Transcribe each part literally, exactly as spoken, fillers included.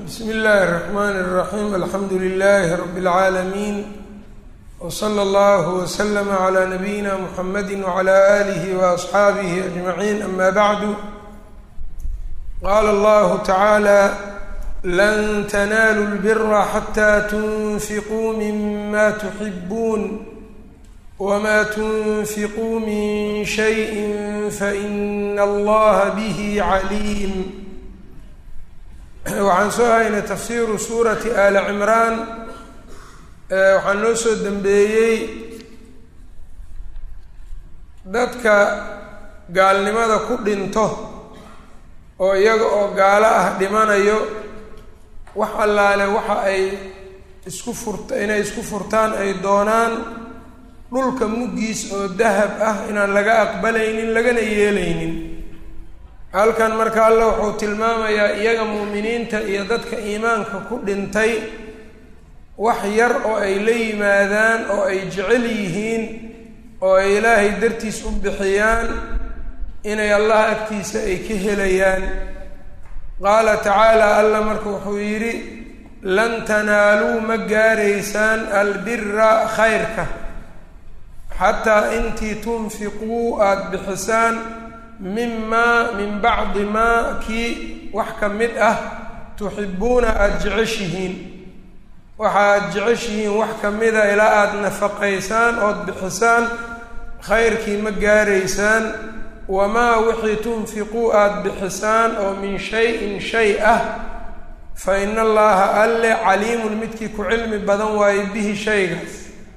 بسم الله الرحمن الرحيم الحمد لله رب العالمين وصلى الله وسلم على نبينا محمد وعلى آله وأصحابه أجمعين أما بعد قال الله تعالى لن تنالوا البر حتى تنفقوا مما تحبون وما تنفقوا من شيء فإن الله به عليم. waxaan soo haynay tafsiiru suurati aali cimraan waxaa noo soo dambeeyey dadka gaalnimada ku dhinto oo iyaga oo gaalo ah dhimanayo wax allaale waxa ay isku furta inay isku furtaan ay doonaan dhulka muggiis oo dahab ah inaan laga aqbalaynin lagana yeelaynin. halkan marka alla wuxuu tilmaamayaa iyaga mu'miniinta iyo dadka iimaanka ku dhintay wax yar oo ay la yimaadaan oo ay jecel yihiin oo ay ilaahay dartiis u bixiyaan inay allah agtiisa ay ka helayaan. qaala tacaala alla marka wuxuu yidhi lan tanaaluu ma gaaraysaan albira khayrka xataa intii tunfiquu aada bixisaan mimaa min bacdi maa kii wax ka mid ah tuxibuuna aada jeceshihiin waxa aada jeceshihiin wax ka mida ilaa aada nafaqaysaan ood bixisaan khayrkii ma gaaraysaan. wamaa wixii tunfiquu aada bixisaan oo min shay-in shay ah fa ina allaha alle caliimun midkii ku cilmi badan waaye bihi shaygaas.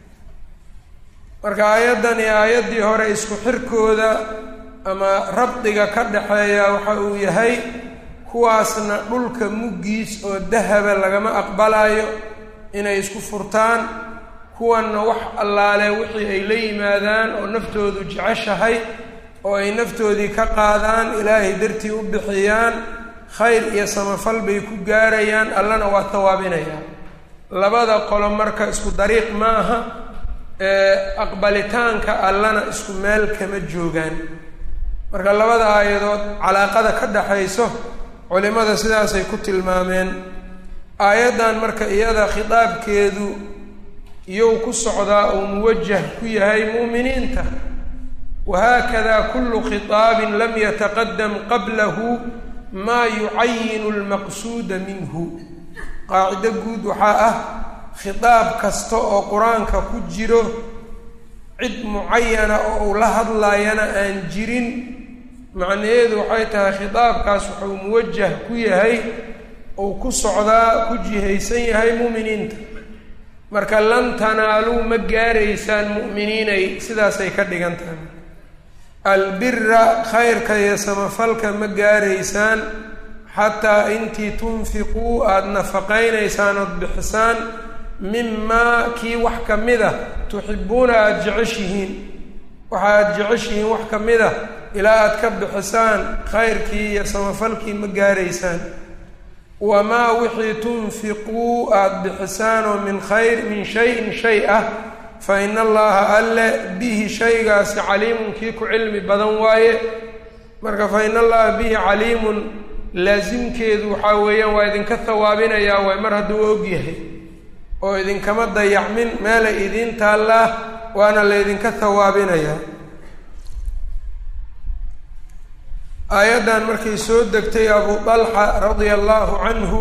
marka aayaddan iyo aayaddii hore isku xirkooda ama rabdiga ka dhaxeeya waxa uu yahay kuwaasna dhulka muggiis oo dahaba lagama aqbalayo inay isku furtaan, kuwanna wax allaale wixii ay la yimaadaan oo naftoodu jeceshahay oo ay naftoodii ka qaadaan ilaahay dartii u bixiyaan khayr iyo samafal bay ku gaarayaan, allana waa tawaabinayaan. labada qolo marka isku dariiq ma aha ee aqbalitaanka allana isku meel kama joogaan. marka labada aayadood calaaqada ka dhaxayso culimada sidaasay ku tilmaameen. aayaddan marka iyada khitaabkeedu iyou ku socdaa uu muwajah ku yahay mu'miniinta. wahaakada kullu khitaabin lam yataqadam qablahu maa yucayinu almaqsuuda minhu. qaacido guud waxaa ah khitaab kasta oo qur-aanka ku jiro cid mucayana oo uu la hadlaayana aan jirin, macnaheedu waxay tahay khitaabkaas wuxuu muwajah ku yahay uu ku socdaa ku jihaysan yahay mu'miniinta. marka lan tanaaluu ma gaaraysaan mu'miniinay sidaasay ka dhigan tahay. albira khayrka iyo samafalka ma gaaraysaan xataa intii tunfiquu aada nafaqaynaysaan ood bixisaan mimaa kii wax ka mid a tuxibuuna aada jeceshihiin waxa aada jeceshihiin wax ka mid a ilaa aada ka bixisaan khayrkii iyo samafalkii ma gaaraysaan. wamaa wixii tunfiquu aada bixisaan oo min khayr min shayin shay ah fa ina allaha alle bihi shaygaasi caliimun kii ku cilmi badan waaye. marka fa ina allaha bihi caliimun laasimkeedu waxaa weeyaan waa idinka hawaabinayaa waay mar hadduu og yahay oo idinkama dayacmin meelay idiin taallaa waana laydinka hawaabinayaa. aayaddan markay soo degtay abu talxa radia allahu canhu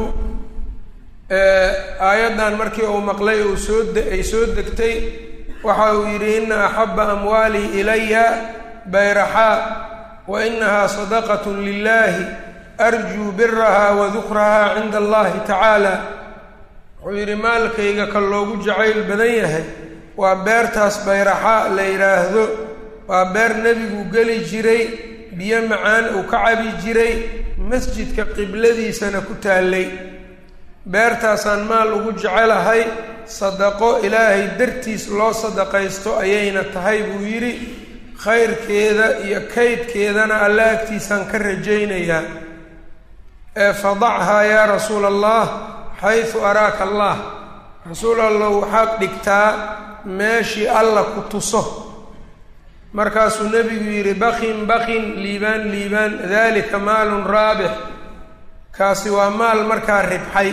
aayaddan markii uu maqlay uu soo ay soo degtay waxa uu yidhi ina axaba amwaalii ilaya bayraxaa wa inahaa sadaqat lilahi arjuu biraha wa dukraha cinda allahi tacaala. wuxuu yidhi maalkayga ka loogu jacayl badan yahay waa beertaas bayraxaa la yidhaahdo. waa beer nebigu geli jiray, biyo macaan uu ka cabi jiray, masjidka qibladiisana ku taallay. beertaasaan maal ugu jecelahay, sadaqo ilaahay dartiis loo sadaqaysto ayayna tahay buu yidhi. khayrkeeda iyo kaydkeedana alla agtiisaan ka rajaynayaa. ee fadachaa yaa rasuula allah xaysu araaka allah. rasuul allow waxaad dhigtaa meeshii alla ku tuso. markaasuu nebigu yidhi bakin bakin liibaan liibaan dalika maalun raabix kaasi waa maal markaa ribxay.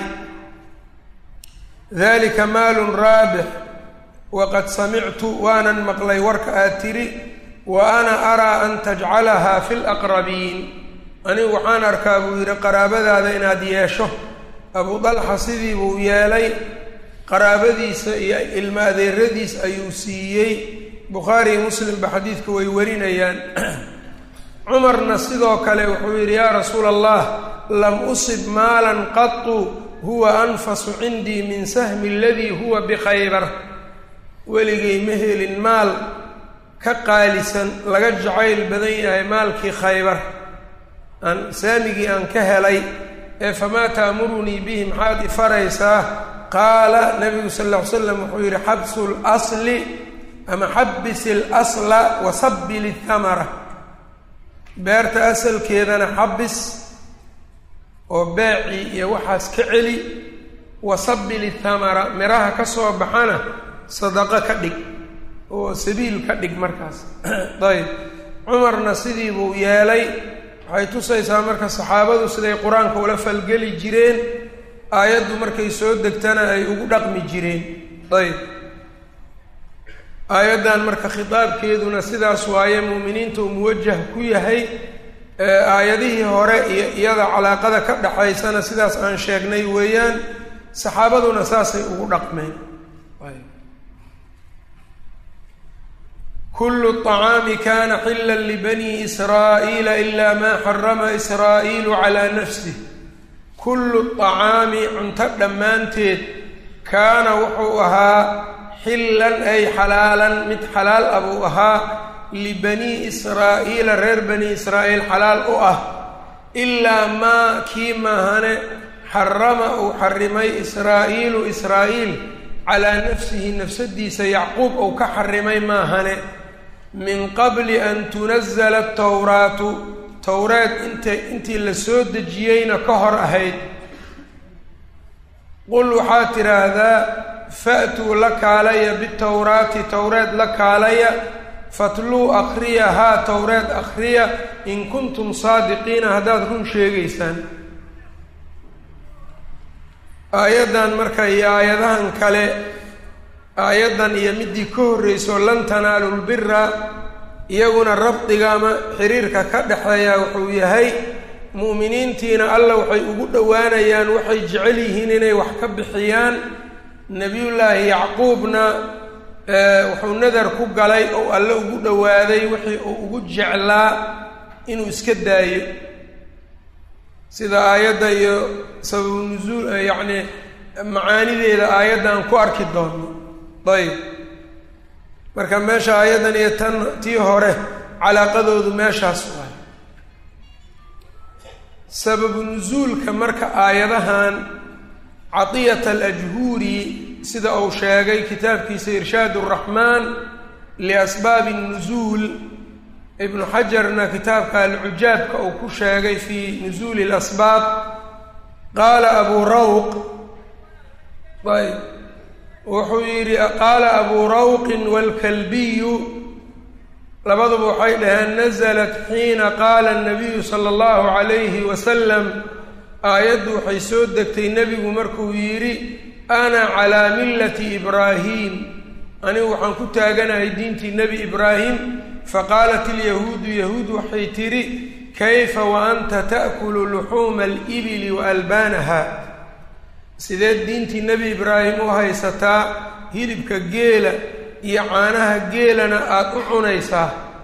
dalika maalun raabix waqad samictu waanan maqlay warka aad tiri wa ana araa an tajcalahaa fi laqrabiin, anigu waxaan arkaa buu yidhi qaraabadaada inaad yeesho. abu dalxa sidii buu yeelay, qaraabadiisa iyo ilma adeeradiis ayuu siiyey. bukhaari iyo muslimba xadiidka way warinayaan. cumarna sidoo kale wuxuu yidhi yaa rasuula allah lam usib maalan qatu huwa anfasu cindii min sahmi aladii huwa bikhaybar, weligay ma helin maal ka qaalisan laga jacayl badan yahay maalkii khaybar, aan saamigii aan ka helay. ee famaa taamurunii bihi maxaad ifaraysaa? qaala nabigu sal lla ly slam wuxuu yidhi xabsu lasli ama xabis ilasla wasabil ithamara, beerta asalkeedana xabis oo beecii iyo waxaas ka celi, wasabil ithamara miraha ka soo baxana sadaqo ka dhig oo sabiil ka dhig markaas. ayb cumarna sidii buu yeelay. waxay tusaysaa marka saxaabadu siday qur-aanka ula falgeli jireen, aayaddu markay soo degtana ay ugu dhaqmi jireen. ayb aayaddan marka khitaabkeeduna sidaas waaye, mu'miniinta uu muwajah ku yahay. aayadihii hore iyo iyada calaaqada ka dhaxaysana sidaas aan sheegnay weeyaan, saxaabaduna saasay ugu dhaqmeen. kullu طacaami kana xila libani israa'iila ilaa maa xarama israa'iilu calaa nafsih. kullu طacaami cunto dhammaanteed kaana wuxuu ahaa xillan ay xalaalan mid xalaal ah buu ahaa, libanii israa'iila reer bani israa'iil xalaal u ah, ilaa maa kii maahane xarama uu xarimay israa'iilu israa'iil calaa nafsihi nafsadiisa yacquub uu ka xarimay maahane, min qabli an tunazala atawraatu towreed inta intii la soo dejiyeyna ka hor ahayd. qul waxaad tidhaahdaa fa'tuu la kaalaya bitawraati towreed la kaalaya, fatluu akhriya haa towreed akhriya in kuntum saadiqiina haddaad run sheegaysaan. aayaddan marka iyo aayadahan kale, aayaddan iyo midii ka horreyso lan tanaalu lbira, iyaguna rabdiga ama xiriirka ka dhexeeya wuxuu yahay mu'miniintiina alla waxay ugu dhowaanayaan waxay jecel yihiin inay wax ka bixiyaan. nebiyullaahi yacquubna wuxuu nadar ku galay oo alle ugu dhowaaday wixii uu ugu jeclaa inuu iska daayo, sida aayadda iyo sababu nusuul yacni macaanideeda aayaddan ku arki doono. ayb marka meesha aayaddan iyo tan tii hore calaaqadoodu meeshaas waay. sababu nusuulka marka aayadahan cadiyat alajhuuri sida uu sheegay kitaabkiisa irshaad araxmaan liasbaabi nusuul, ibnu xajarna kitaabka alcujaabka uu ku sheegay fii nusuuli lasbaab. qaala abuu rawq ayb wuxuu yidhi qaala abuu rawqin waalkalbiyu, labaduba waxay dhaheen nasalat xiina qaala anabiyu sala allahu calayhi wasalam, aayaddu waxay soo degtay nebigu markuu yidhi ana calaa millati ibraahim, anigu waxaan ku taaganahay diintii nebi ibraahim. faqaalat ilyahuudu yahuud waxay tidhi kayfa wa anta ta'kulu luxuuma alibili wa albaanaha, sideed diintii nebi ibraahim u haysataa hilibka geela iyo caanaha geelana aada u cunaysaa.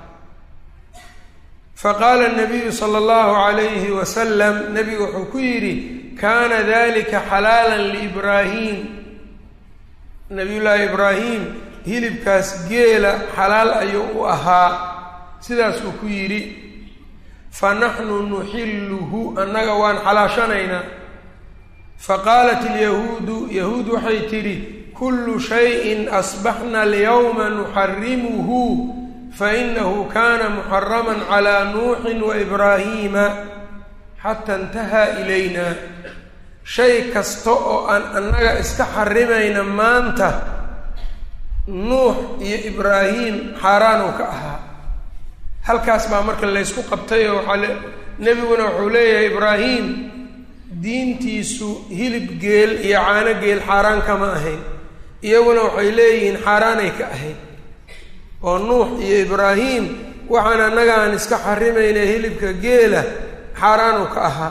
faqaala nabiyu sala allahu calayhi wasalam, nebigu wuxuu ku yidhi kaana dalika xalaalan liibraahim, nabiyullaahi ibraahim hilibkaas geela xalaal ayuu u ahaa, sidaasuu ku yidhi. fa naxnu nuxilluhu, annaga waan xalaashanaynaa. faqaalat ilyahuudu, yahuud waxay tidhi kullu shayin asbaxna alyawma nuxarimuhu fainahu kana muxaraman calaa nuuxin wa ibraahiima xata intahaa ilayna. shay kasta oo aan annaga iska xarimayna maanta nuux iyo ibraahim xaaraanuu ka ahaa. halkaas baa marka laysku qabtay oo waxaa nebiguna wuxuu leeyahay ibraahim diintiisu hilib geel iyo caano geel xaaraan kama ahayn, iyaguna waxay leeyihiin xaaraanay ka ahayd. oo nuux iyo ibraahim waxaan annaga aan iska xarimaynay hilibka geela xaaraan u ka ahaa.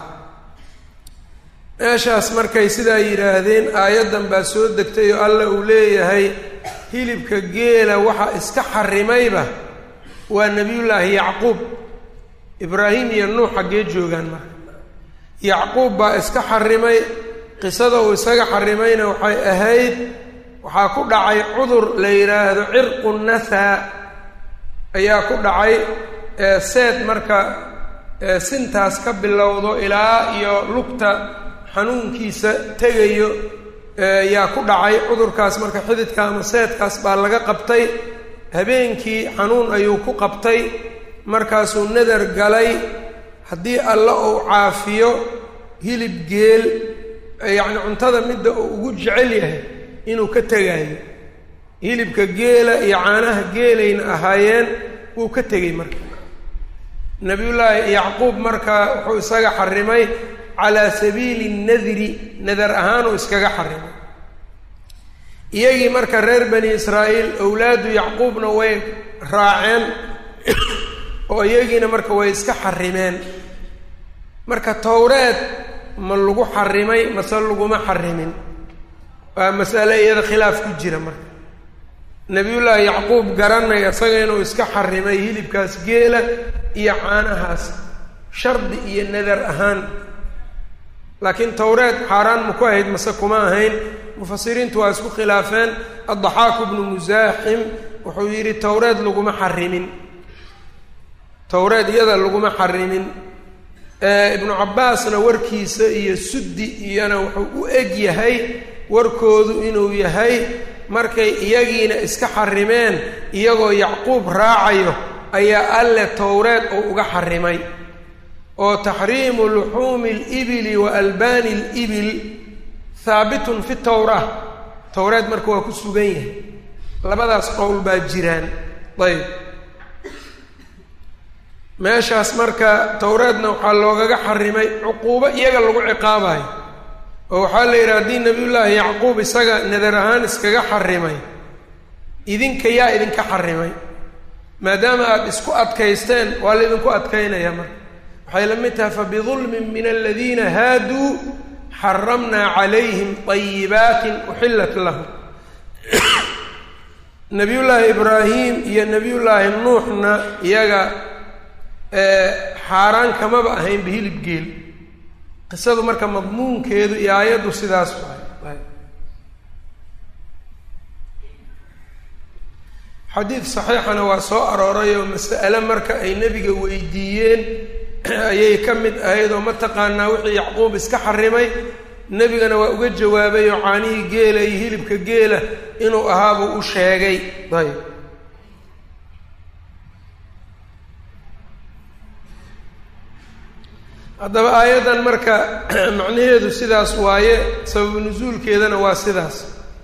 meeshaas markay sidaa yidhaahdeen aayaddan baa soo degtay oo alla uu leeyahay hilibka geela waxa iska xarimayba waa nebiyullaahi yacquub. ibraahim iyo nuux xaggee joogaan marka? yacquub baa iska xarimay. qisada uu isaga xarimayna waxay ahayd waxaa ku dhacay cudur la yidhaahdo cirqu nathaa ayaa ku dhacay. seed marka sintaas ka bilowdo ilaa iyo lugta xanuunkiisa tegayo yaa ku dhacay cudurkaas. marka xididka ama seedkaas baa laga qabtay. habeenkii xanuun ayuu ku qabtay. markaasuu nadar galay haddii alla uu caafiyo hilib geel yacni cuntada midda uu ugu jecel yahay inuu ka tegaayo. hilibka geela iyo caanaha geelayna ahaayeen wuu ka tegey. marka nabiyullaahi yacquub marka wuxuu isaga xarimay calaa sabiili nadri, nadar ahaan uu iskaga xarimay. iyagii marka reer bani israa'iil owlaadu yacquubna way raaceen oo iyagiina marka way iska xarimeen. marka towreed ma lagu xarimay mase laguma xarimin? waa masale iyada khilaaf ku jira. marka nebiyullaahi yacquub garanaya isaga inuu iska xarimay hilibkaas geela iyo caanahaas shardi iyo nadar ahaan. laakiin towreed xaaraan ma ku ahayd mase kuma ahayn? mufasiriintu waa isku khilaafeen. addaxaaku bnu musaaxim wuxuu yidhi towreed laguma xarimin, towreed iyada laguma xarimin. ibnu cabbaasna warkiisa iyo suddi iyana wuxuu u eg yahay warkoodu inuu yahay markay iyagiina iska xarimeen iyagoo yacquub raacayo ayaa alle towreed oo uga xarimay. oo taxriimu luxuumi alibili wa albaani alibil haabitun fi towraa. towreed marka waa ku sugan yahay. labadaas qowl baa jiraan. ayb meeshaas marka towreedna waxaa loogaga xarimay cuquubo iyaga lagu ciqaabayo. oo waxaa la yidhi haddii nebiyullaahi yacquub isaga nadar ahaan iskaga xarimay, idinka yaa idinka xarimay? maadaama aada isku adkaysteen waa laydinku adkaynaya. marka waxay la mid tahay fabidulmin min aladiina haaduu xaramnaa calayhim طayibaatin uxillat lahum. nebiyullaahi ibraahim iyo nebiyullaahi nuuxna iyaga xaaraan kamaba ahaynba hilib geel. qisadu marka madmuunkeedu iyo aayaddu sidaas waay. xadiid saxiixana waa soo arooray oo mas'ale marka ay nebiga weydiiyeen ayay ka mid ahayd oo mataqaanaa wixii yacquub iska xarimay nebigana waa uga jawaabay oo caanihii geela iyo hilibka geela inuu ahaabuu u sheegay. ayb haddaba aayaddan marka macnaheedu sidaas waaye, sababu nusuulkeedana waa sidaas.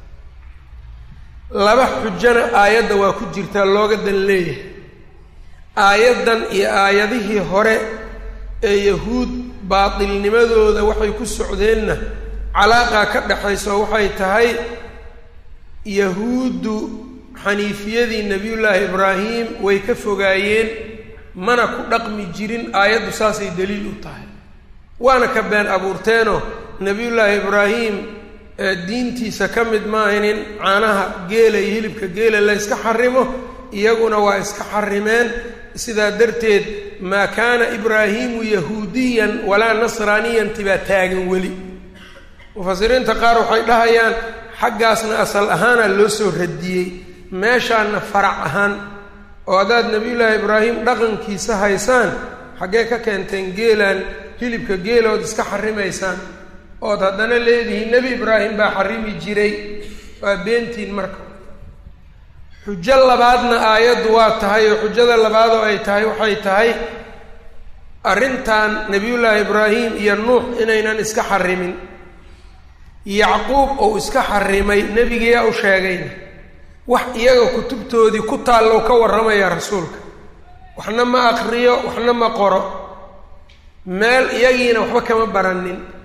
laba xujana aayadda waa ku jirtaa looga dan leeyahay. aayaddan iyo aayadihii hore ee yahuud baatilnimadooda waxay ku socdeenna calaaqaa ka dhexayso waxay tahay yahuuddu xaniifiyadii nebiyullaahi ibraahim way ka fogaayeen, mana ku dhaqmi jirin. aayaddu saasay daliil u tahay. waana ka been abuurteenoo nebiyullaahi ibraahim diintiisa ka mid maahayn in caanaha geela iyo hilibka geela la yska xarimo. iyaguna waa iska xarimeen. sidaa darteed maa kaana ibraahiimu yahuudiyan walaa nasraaniyan tibaa taagan weli. mufasiriinta qaar waxay dhahayaan xaggaasna asal ahaana loo soo radiyey, meeshaana farac ahaan. oo haddaad nebiyullaahi ibraahim dhaqankiisa haysaan xaggee ka keenteen geelaan hilibka geelood iska xarimaysaan ood haddana leedihiin nebi ibraahim baa xarimi jiray? waa beentiin marka. xujo labaadna aayaddu waa tahay oo xujada labaad oo ay tahay waxay tahay arrintan nebiyullaahi ibraahim iyo nuux inaynan iska xarimin. yacquub ou iska xarimay nebigayaa u sheegayna wax iyaga kutubtoodii ku taallow ka warramaya rasuulka. waxna ma aqriyo waxna ma qoro, meel iyagiina waxba kama baranin.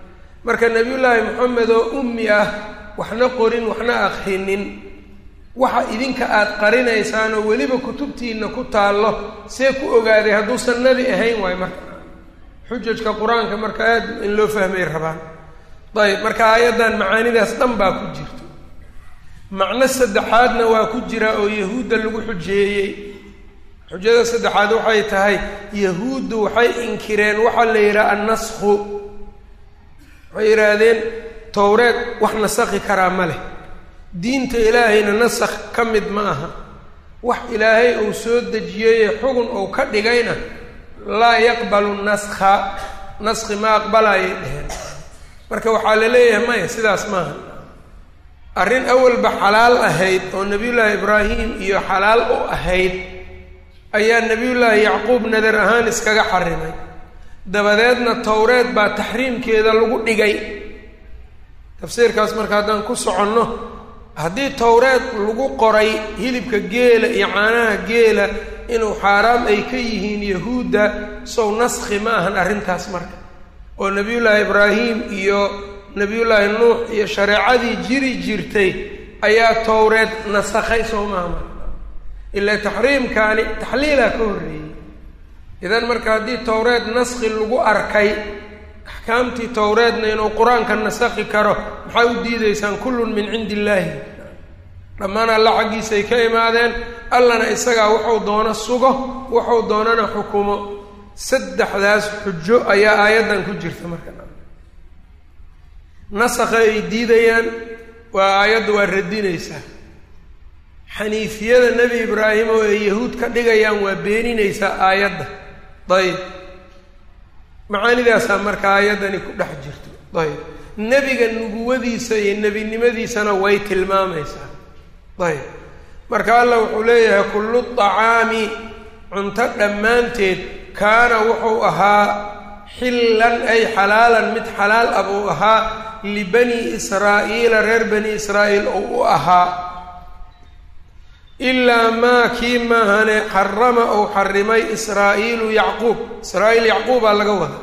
marka nabiyullaahi moxamed oo ummi ah waxna qorin waxna akhrinin waxa idinka aada qarinaysaan oo weliba kutubtiina ku taallo see ku ogaaday hadduusan nebi ahayn waayo marka xujajka qur-aanka marka aada in loo fahmay rabaan ayb marka aayaddan macaanidaas dhan baa ku jirto macno saddexaadna waa ku jira oo yahuudda lagu xujeeyey xujada saddexaad waxay tahay yahuuddu waxay inkireen waxaa la yidhaha annasku waxay yidhaahdeen towreed wax nasakhi karaa ma leh diinta ilaahayna nasakh ka mid ma aha wax ilaahay uu soo dejiyeye xugun uu ka dhigayna laa yaqbalu naskha naskhi ma aqbalayay dheheen marka waxaa la leeyahay maya sidaas maaha arrin awalba xalaal ahayd oo nebiyullaahi ibraahim iyo xalaal u ahayd ayaa nebiyullaahi yacquub nadar ahaan iskaga xarimay dabadeedna towreed baa taxriimkeeda lagu dhigay tafsiirkaas marka haddaan ku soconno haddii towreed lagu qoray hilibka geela iyo caanaha geela inuu xaaraam ay ka yihiin yahuudda sow naskhi ma ahan arrintaas marka oo nebiyullaahi ibraahim iyo nebiyullaahi nuux iyo shareecadii jiri jirtay ayaa towreed nasakhay sow maaha marka ilaa taxriimkaani taxliilaa ka horreeyey idan marka haddii towreed naskhi lagu arkay axkaamtii towreedna inuu qur-aanka nasakhi karo maxaa u diidaysaan kullun min cindi illaahi dhammaan alla xaggiisay ka imaadeen allana isagaa wuxuu doono sugo wuxuu doonana xukumo saddexdaas xujo ayaa aayaddan ku jirta marka nasakha ay diidayaan waa aayadda waa radinaysaa xaniifiyada nebi ibraahim oo ay yahuud ka dhigayaan waa beeninaysaa aayadda ayb macaanidaasaa marka aayaddani ku dhex jirto ayb nebiga nubuwadiisa iyo nebinimadiisana way tilmaamaysaa ayb marka allah wuxuu leeyahay kullu طacaami cunto dhammaanteed kaana wuxuu ahaa xillan ay xalaalan mid xalaal ah buu ahaa libani israa'iila reer bani israa'iil ou u ahaa ilaa maa kii maahane xarama ou xarimay israa'iilu yacquub israa'iil yacquubaa laga wada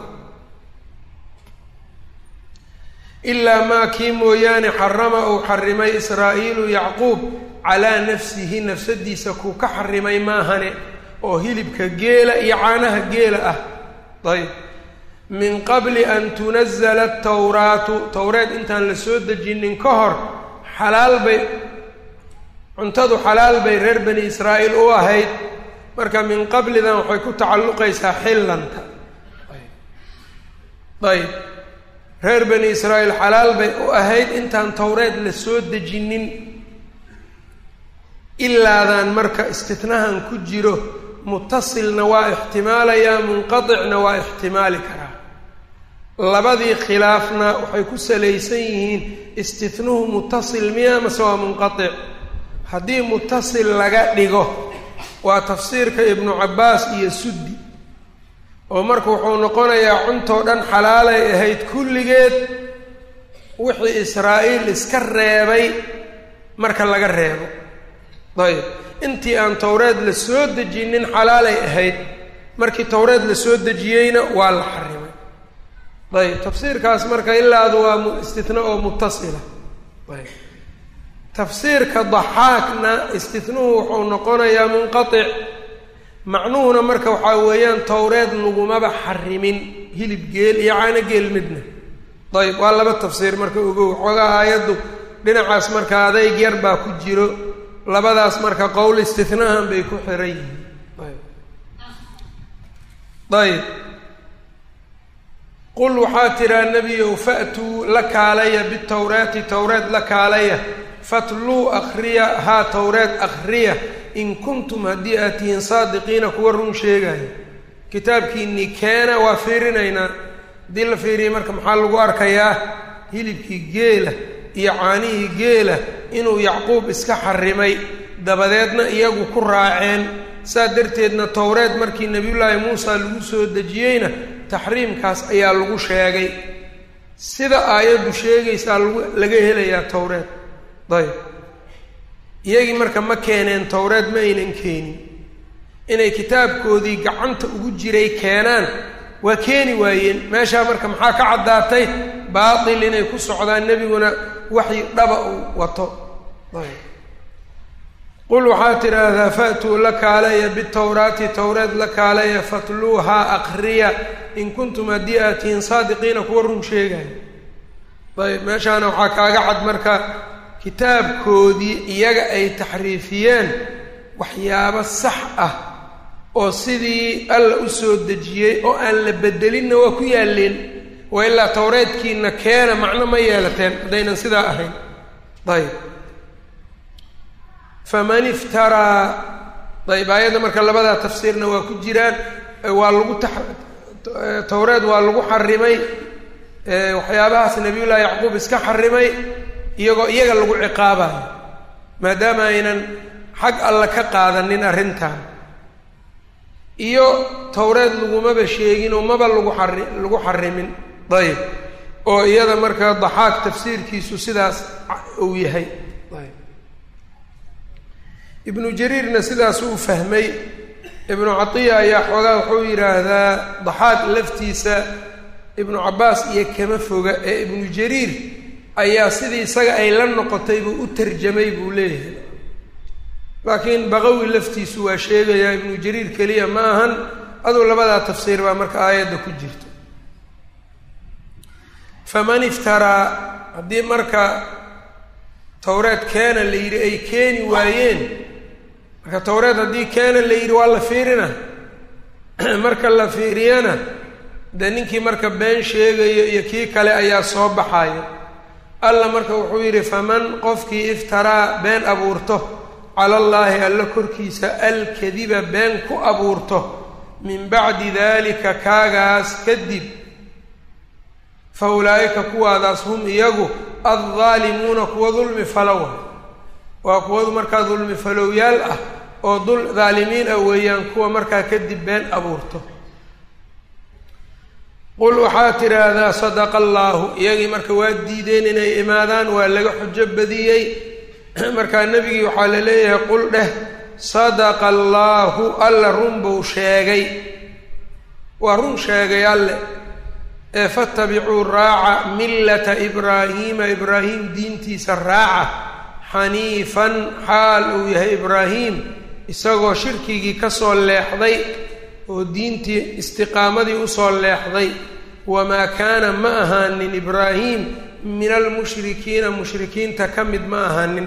ilaa maa kii mooyaane xarama ou xarimay israa'iilu yacquub calaa nafsihi nafsadiisa kuu ka xarimay maahane oo hilibka geela iyo caanaha geela ah ayb min qabli an tunazala atawraatu towreed intaan la soo dejinin ka hor xalaal bay cuntadu xalaal bay reer bani israa'iil u ahayd marka min qablidan waxay ku tacalluqaysaa xillanta ayb reer bani israa'iil xalaal bay u ahayd intaan towreed la soo dejinin ilaadan marka istitnahan ku jiro mutasilna waa ixtimaalayaa munqaticna waa ixtimaali karaa labadii khilaafna waxay ku salaysan yihiin istitnuhu mutasil miya mase waa munqatic haddii mutasil laga dhigo waa tafsiirka ibnu cabbaas iyo suddi oo marka wuxuu noqonayaa cuntoo dhan xalaalay ahayd kulligeed wixii israa'iil iska reebay marka laga reebo ayb intii aan towreed la soo dejinin xalaalay ahayd markii towreed la soo dejiyeyna waa la xarimay ayb tafsiirkaas marka ilaadu waa istitna oo mutasila ayb tafsiirka daxaakna istitnuhu wuxuu noqonayaa munqatic macnuhuna marka waxaa weeyaan towreed lagumaba xarimin hilib geel iyo caano geel midna ayb waa laba tafsiir marka ogow xoogaa aayaddu dhinacaas marka adayg yar baa ku jiro labadaas marka qowl istitnaahan bay ku xiran yihiin ayb ayb qul waxaa tiraa nebiyow fa'tuu la kaalaya bitawraati towreed la kaalaya fatluu akhriya haa towreed akhriya in kuntum haddii aad tihiin saadiqiina kuwa run sheegaya kitaabkiinii keena waa fiirinaynaa haddii la fiiriya marka maxaa lagu arkayaa hilibkii geela iyo caanihii geela inuu yacquub iska xarimay dabadeedna iyagu ku raaceen saa darteedna towreed markii nebiyullaahi muusa lagu soo dejiyeyna taxriimkaas ayaa lagu sheegay sida aayaddu sheegaysaa lagu laga helayaa towreed ayb iyagii marka ma keeneen towreed ma aynan keenin inay kitaabkoodii gacanta ugu jiray keenaan waa keeni waayeen meeshaa marka maxaa ka caddaatay baatil inay ku socdaan nebiguna waxyi dhaba uu wato. ayb qul waxaa tidhaahdaa fa'tuu la kaalaya bitawraati towreed la kaalaya fatluuhaa aqriya in kuntum haddii aad tihiin saadiqiina kuwa run sheegaya. ayb meeshaana waxaa kaaga cad marka kitaabkoodii iyaga ay taxriifiyeen waxyaabo sax ah oo sidii alla u soo dejiyey oo aan la bedelinna waa ku yaalleen. wa ilaa towreedkiina keena macno ma yeelateen haddaynan sidaa ahayn. ayb faman iftaraa ayb aayadda marka labadaa tafsiirna waa ku jiraan. waa lagu ta towreed waa lagu xarimay waxyaabahaas nabiyullaahi yacquub iska xarimay iyagoo iyaga lagu ciqaabayo maadaama aynan xag alla ka qaadanin arrintan. iyo towreed lagumaba sheegin oo maba lagu xari lagu xarimin. ayb oo iyada markaa daxaaq tafsiirkiisu sidaas uu yahay. ayb ibnu jariirna sidaasuu fahmay. ibnu catiya ayaa xoogaa wuxuu yidhaahdaa daxaaq laftiisa ibnu cabbaas iyo kama foga ee ibnu jariir ayaa sidii isaga ay la noqotay buu u tarjamay buu leeyahay. laakiin baqawi laftiisu waa sheegayaa ibnu jariir keliya ma ahan. aduu labadaa tafsiir baa marka aayadda ku jirto. faman iftaraa haddii marka towreed keena la yidhi ay keeni waayeen marka towreed haddii keena la yidhi waa la fiirina marka la fiiriyana dee ninkii marka been sheegayo iyo kii kale ayaa soo baxayo. alla marka wuxuu yidhi faman qofkii iftaraa been abuurto cala allaahi alla korkiisa alkadiba been ku abuurto min bacdi daalika kaagaas kadib fa ulaa'ika kuwaadaas hum iyagu addaalimuuna kuwa dulmi falowa waa kuwadu markaa dulmi falowyaal ah oo dul daalimiin ah weeyaan kuwa markaa kadib been abuurto. qul waxaa tidhaahdaa sadaqa allaahu iyagii marka waa diideen inay imaadaan waa laga xujo badiyey. markaa nebigii waxaa la leeyahay qul dheh sadaqa allaahu alla run buu sheegay waa run sheegay alle ee fatabicuu raaca millata ibraahiima ibraahim diintiisa raaca xaniifan xaal uu yahay ibraahim isagoo shirkigii ka soo leexday oo diintii istiqaamadii usoo leexday. wamaa kaana ma ahaanin ibraahim min almushrikiina mushrikiinta ka mid ma ahaanin.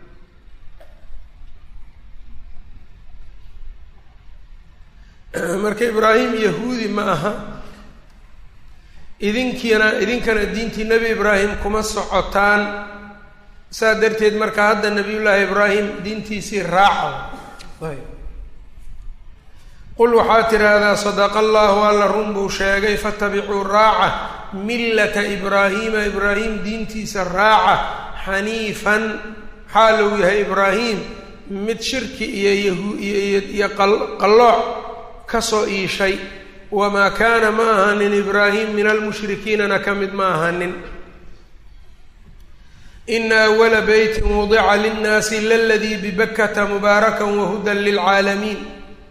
marka ibraahim yahuudi ma aha. idinkiina idinkana diintii nebi ibraahim kuma socotaan. saa darteed marka hadda nabiyullaahi ibraahim diintiisii raaca. qul waxaa tidhaahdaa sadaqa allaahu alla run buu sheegay fatabicuu raaca millata ibraahiima ibraahim diintiisa raaca xaniifan xaal uu yahay ibraahim mid shirki iyo yahuiyo qallooc ka soo iishay. wamaa kaana ma ahaanin ibraahim min almushrikiinana ka mid ma ahaanin. ina awala beytin wudica linnaasi laladii bibakkata mubaarakan wahudan lilcaalamiin.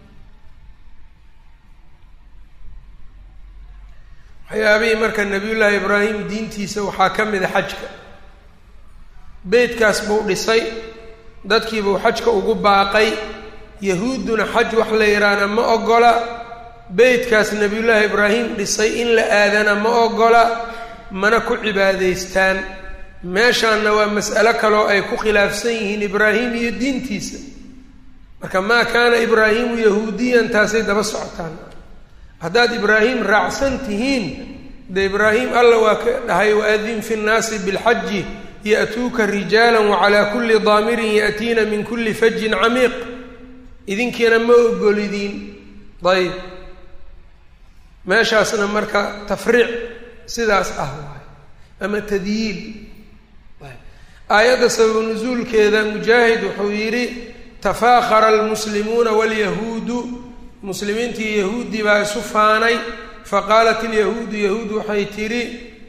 waxyaabihii marka nabiyullaahi ibraahim diintiisa waxaa ka mida xajka. beytkaas buu dhisay dadkii buu xajka ugu baaqay. yahuudduna xaj wax la yidhaahna ma ogola. beytkaas nabiyullaahi ibraahim dhisay in la aadana ma ogola mana ku cibaadaystaan. meeshaanna waa mas'alo kaloo ay ku khilaafsan yihiin ibraahim iyo diintiisa. marka maa kaana ibraahimu yahuudiyan taasay daba socotaan. haddaad ibraahim raacsan tihiin dee ibraahim alla waa ka dhahay waadin fi nnaasi bilxaji ya'tuuka rijaalan wacalaa kulli daamirin ya'tiina min kulli fajin camiiq. idinkiina ma ogolidiin. ayb meeshaasna marka tafriic sidaas ah waay ama tadyiil. aayadda sababu nusuulkeeda mujaahid wuxuu yidhi tafaakhara almuslimuuna waalyahuudu muslimiintii yahuuddii baa isu faanay. faqaalat ilyahuudu yahuud waxay tidhi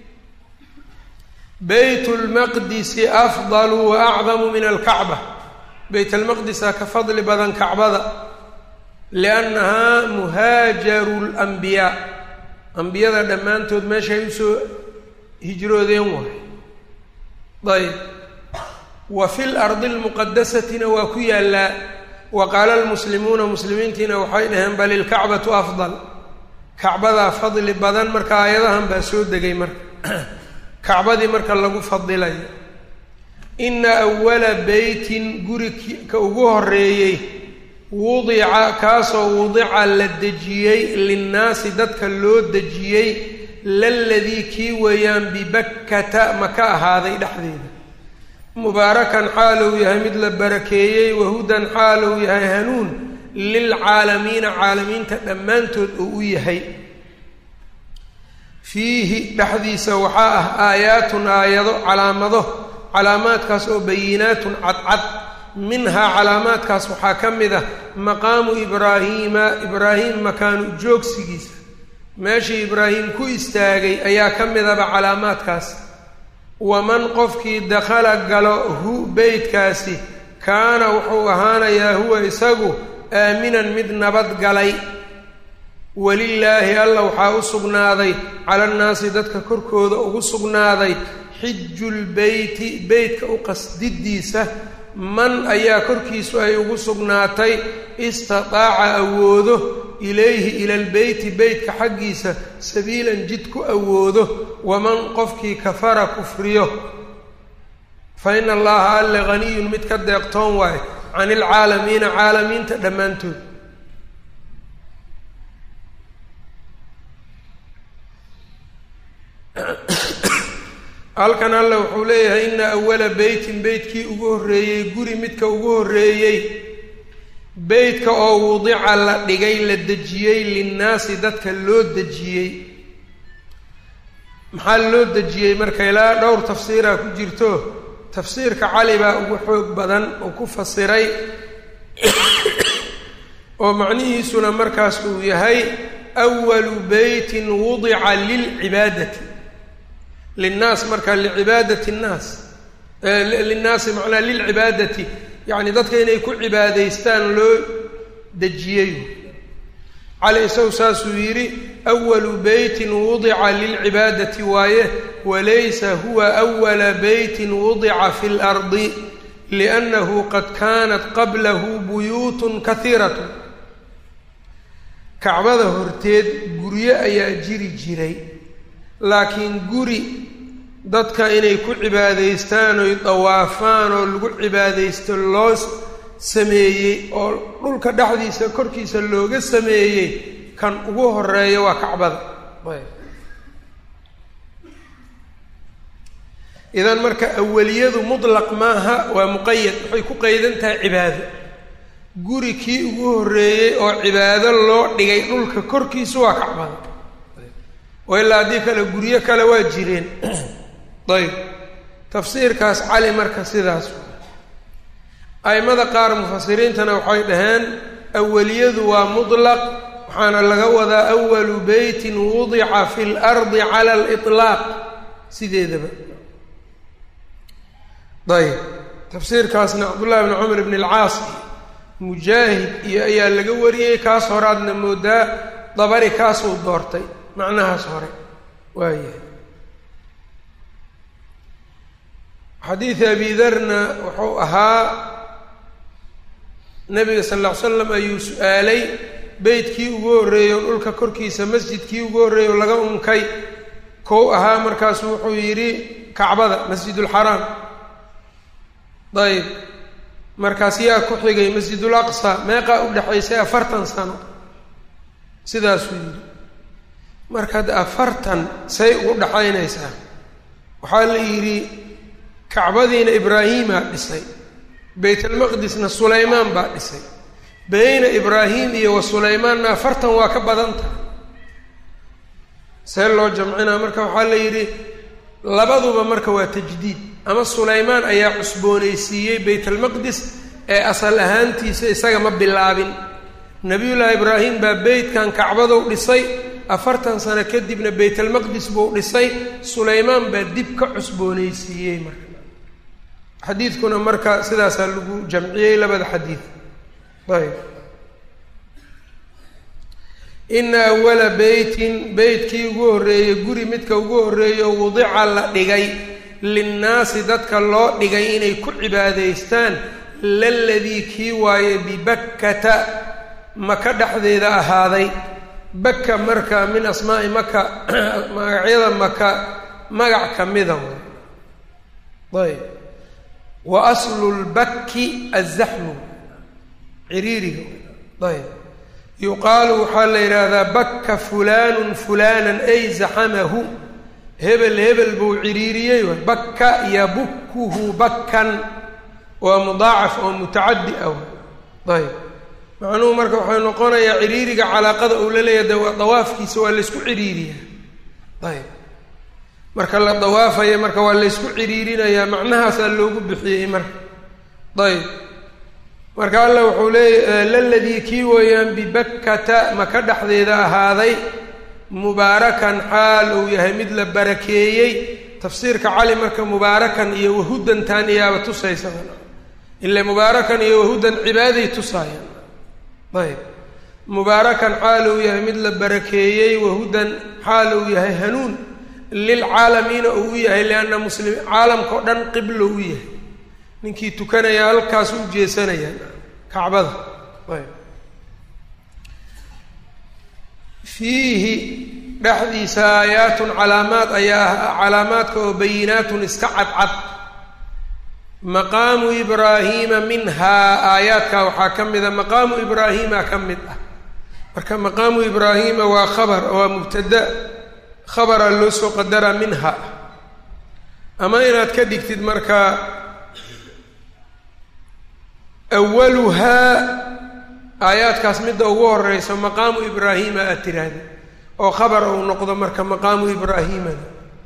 beyt lmaqdisi afdalu wa acdamu min alkacba. beyt almaqdisa ka fadli badan kacbada. liannahaa muhaajaru lanbiyaa ambiyada dhammaantood meeshay usoo hijroodeen waay ayb wa fi lardi lmuqadasatina waa ku yaallaa wa qaala almuslimuuna muslimiintiina waxay dhaheen bal ilkacbatu afdal kacbadaa fadli badan marka aayadahan baa soo degay marka kacbadii marka lagu fadilayo ina awala beytin guri ka ugu horeeyey wudica kaasoo wudica la dejiyey linnaasi dadka loo dejiyey laladii kii weeyaan bibakkata maka ahaaday dhexdeeda mubaarakan xaaluu yahay mid la barakeeyey wahudan xaaluu yahay hanuun lilcaalamiina caalamiinta dhammaantood oo u yahay fiihi dhexdiisa waxaa ah aayaatun aayado calaamado calaamaadkaas oo bayinaatun cadcad minhaa calaamaadkaas waxaa ka mid ah maqaamu ibraahiima ibraahim makaanu joogsigiisa meeshii ibraahim ku istaagay ayaa ka midaba calaamaadkaas waman qofkii dakhala galo hu beytkaasi kaana wuxuu ahaanayaa huwa isagu aaminan mid nabad galay walilaahi alla waxaa u sugnaaday cala annaasi dadka korkooda ugu sugnaaday xijulbeyti beytka u qasdidiisa man ayaa korkiisu ay ugu sugnaatay istataaca awoodo ilayhi ila lbeyti beytka xaggiisa sabiilan jid ku awoodo waman qofkii kafara kufriyo fa ina allaha alle haniyun mid ka deeqtoon waaye can ilcaalamiina caalamiinta dhammaantood halkan alle wuxuu leeyahay ina awala beytin beytkii ugu horreeyey guri midka ugu horreeyey beytka oo wudica la dhigay la dejiyey linnaasi dadka loo dejiyey maxaa loo dejiyey marka ilaa dhowr tafsiiraa ku jirto tafsiirka cali baa ugu xoog badan oo ku fasiray oo macnihiisuna markaas uu yahay awalu beytin wudica lilcibaadati linnaas marka licibaadati nnaas linnaasi macnaa lilcibaadati yacni dadka inay ku cibaadaystaan loo dejiyey cali isagu saasuu yidhi awalu beytin wudica lilcibaadati waaye walaysa huwa awala beytin wudica fi lardi liannahu qad kaanat qablahu buyuutun kahiiratun kacbada horteed guryo ayaa jiri jiray laakiin guri dadka inay ku cibaadaystaan oy dawaafaan oo lagu cibaadaysto loo sameeyey oo dhulka dhexdiisa korkiisa looga sameeyey kan ugu horeeya waa kacbada idan marka awaliyadu mutlaq maaha waa muqayad waxay ku qaydan tahay cibaado guri kii ugu horreeyey oo cibaado loo dhigay dhulka korkiisa waa kacbada oo ilaa haddii kale guryo kale waa jireen ayb tafsiirkaas cali marka sidaas aimada qaar mufasiriintana waxay dhaheen awaliyadu waa mutlaq waxaana laga wadaa awalu beytin wudica fi lardi cala aliطlaaq sideedaba ayb tafsiirkaasna cabdullahi bni cumar bn alcaas mujaahid iyo ayaa laga wariyey kaas horaadna moodaa dabari kaasuu doortay macnahaas hore waayahay xadiid abi darna wuxuu ahaa nabiga sal lla ly slam ayuu su-aalay beytkii ugu horreeyey oo dhulka korkiisa masjidkii ugu horreeyey oo laga unkay kow ahaa markaasu wuxuu yidhi kacbada masjidulxaraam ayb markaas yaa ku xigay masjidul aqsa meeqaa u dhexaysay afartan sano sidaasuu yidhi marka hadda afartan say ugu dhaxaynaysaa waxaa la yidhi kacbadiina ibraahiimaa dhisay baytalmaqdisna sulaymaan baa dhisay beyna ibraahim iyo wa sulaymaanna afartan waa ka badan tahay see loo jamcinaa marka waxaa la yidhi labaduba marka waa tajdiid ama sulaymaan ayaa cusboonaysiiyey baytalmaqdis ee asal ahaantiisa isaga ma bilaabin nabiyullaahi ibraahim baa beytkan kacbadou dhisay afartan sano kadibna baytalmaqdis buu dhisay sulaymaan baa dib ka cusboonaysiiyey marka xadiidkuna marka sidaasaa lagu jamciyey labada xadiid ayb ina awala beytin beytkii ugu horreeyey guri midka ugu horreeyo wudica la dhigay linnaasi dadka loo dhigay inay ku cibaadaystaan laladii kii waaye bibakkata maka dhexdeeda ahaaday. bakka marka min asmaa'i maka magacyada maka magac ka mida ayb wa aslu lbakki azaxmu ciriiriga ayb yuqaalu waxaa la yidhaahdaa bakka fulaanun fulaanan ay zaxamahu hebel hebel buu ciriiriyey bakka yabukkuhu bakkan waa mudaacaf oo mutacaddi ah ayb macnuhu marka waxay noqonayaa ciriiriga calaaqada uu la leeyahay de dawaafkiisa waa laysku ciriiriyaa ayb marka la dawaafaya marka waa laysku ciriirinayaa macnahaasaa loogu bixiyey marka ayb marka alla wuxuu leeyahy laladii kii weeyaan bibakkata maka dhexdeeda ahaaday mubaarakan xaal uu yahay mid la barakeeyey. tafsiirka cali marka mubaarakan iyo wahudantaan iyaaba tusaysa ila mubaarakan iyo wahudan cibaaday tusaayaan ayb mubaarakan xaal uu yahay mid la barakeeyey wahudan xaal uu yahay hanuun lilcaalamiina uu u yahay lianna muslim caalamka o dhan qiblo u yahay ninkii tukanaya halkaas u jeesanaya kacbada ayb fiihi dhexdiisa aayaatun calaamaad ayaa ah calaamaadka oo bayinaatun iska cadcad. maqaamu ibraahiima minhaa aayaadka waxaa ka mida maqaamu ibraahiima ka mid ah marka maqaamu ibraahiima waa khabar waa mubtada khabara loo soo qadara minha ama inaad ka dhigtid marka awaluhaa aayaadkaas midda ugu horeysa maqaamu ibraahiima aad tiraahda oo khabar uu noqdo marka maqaamu ibraahiimana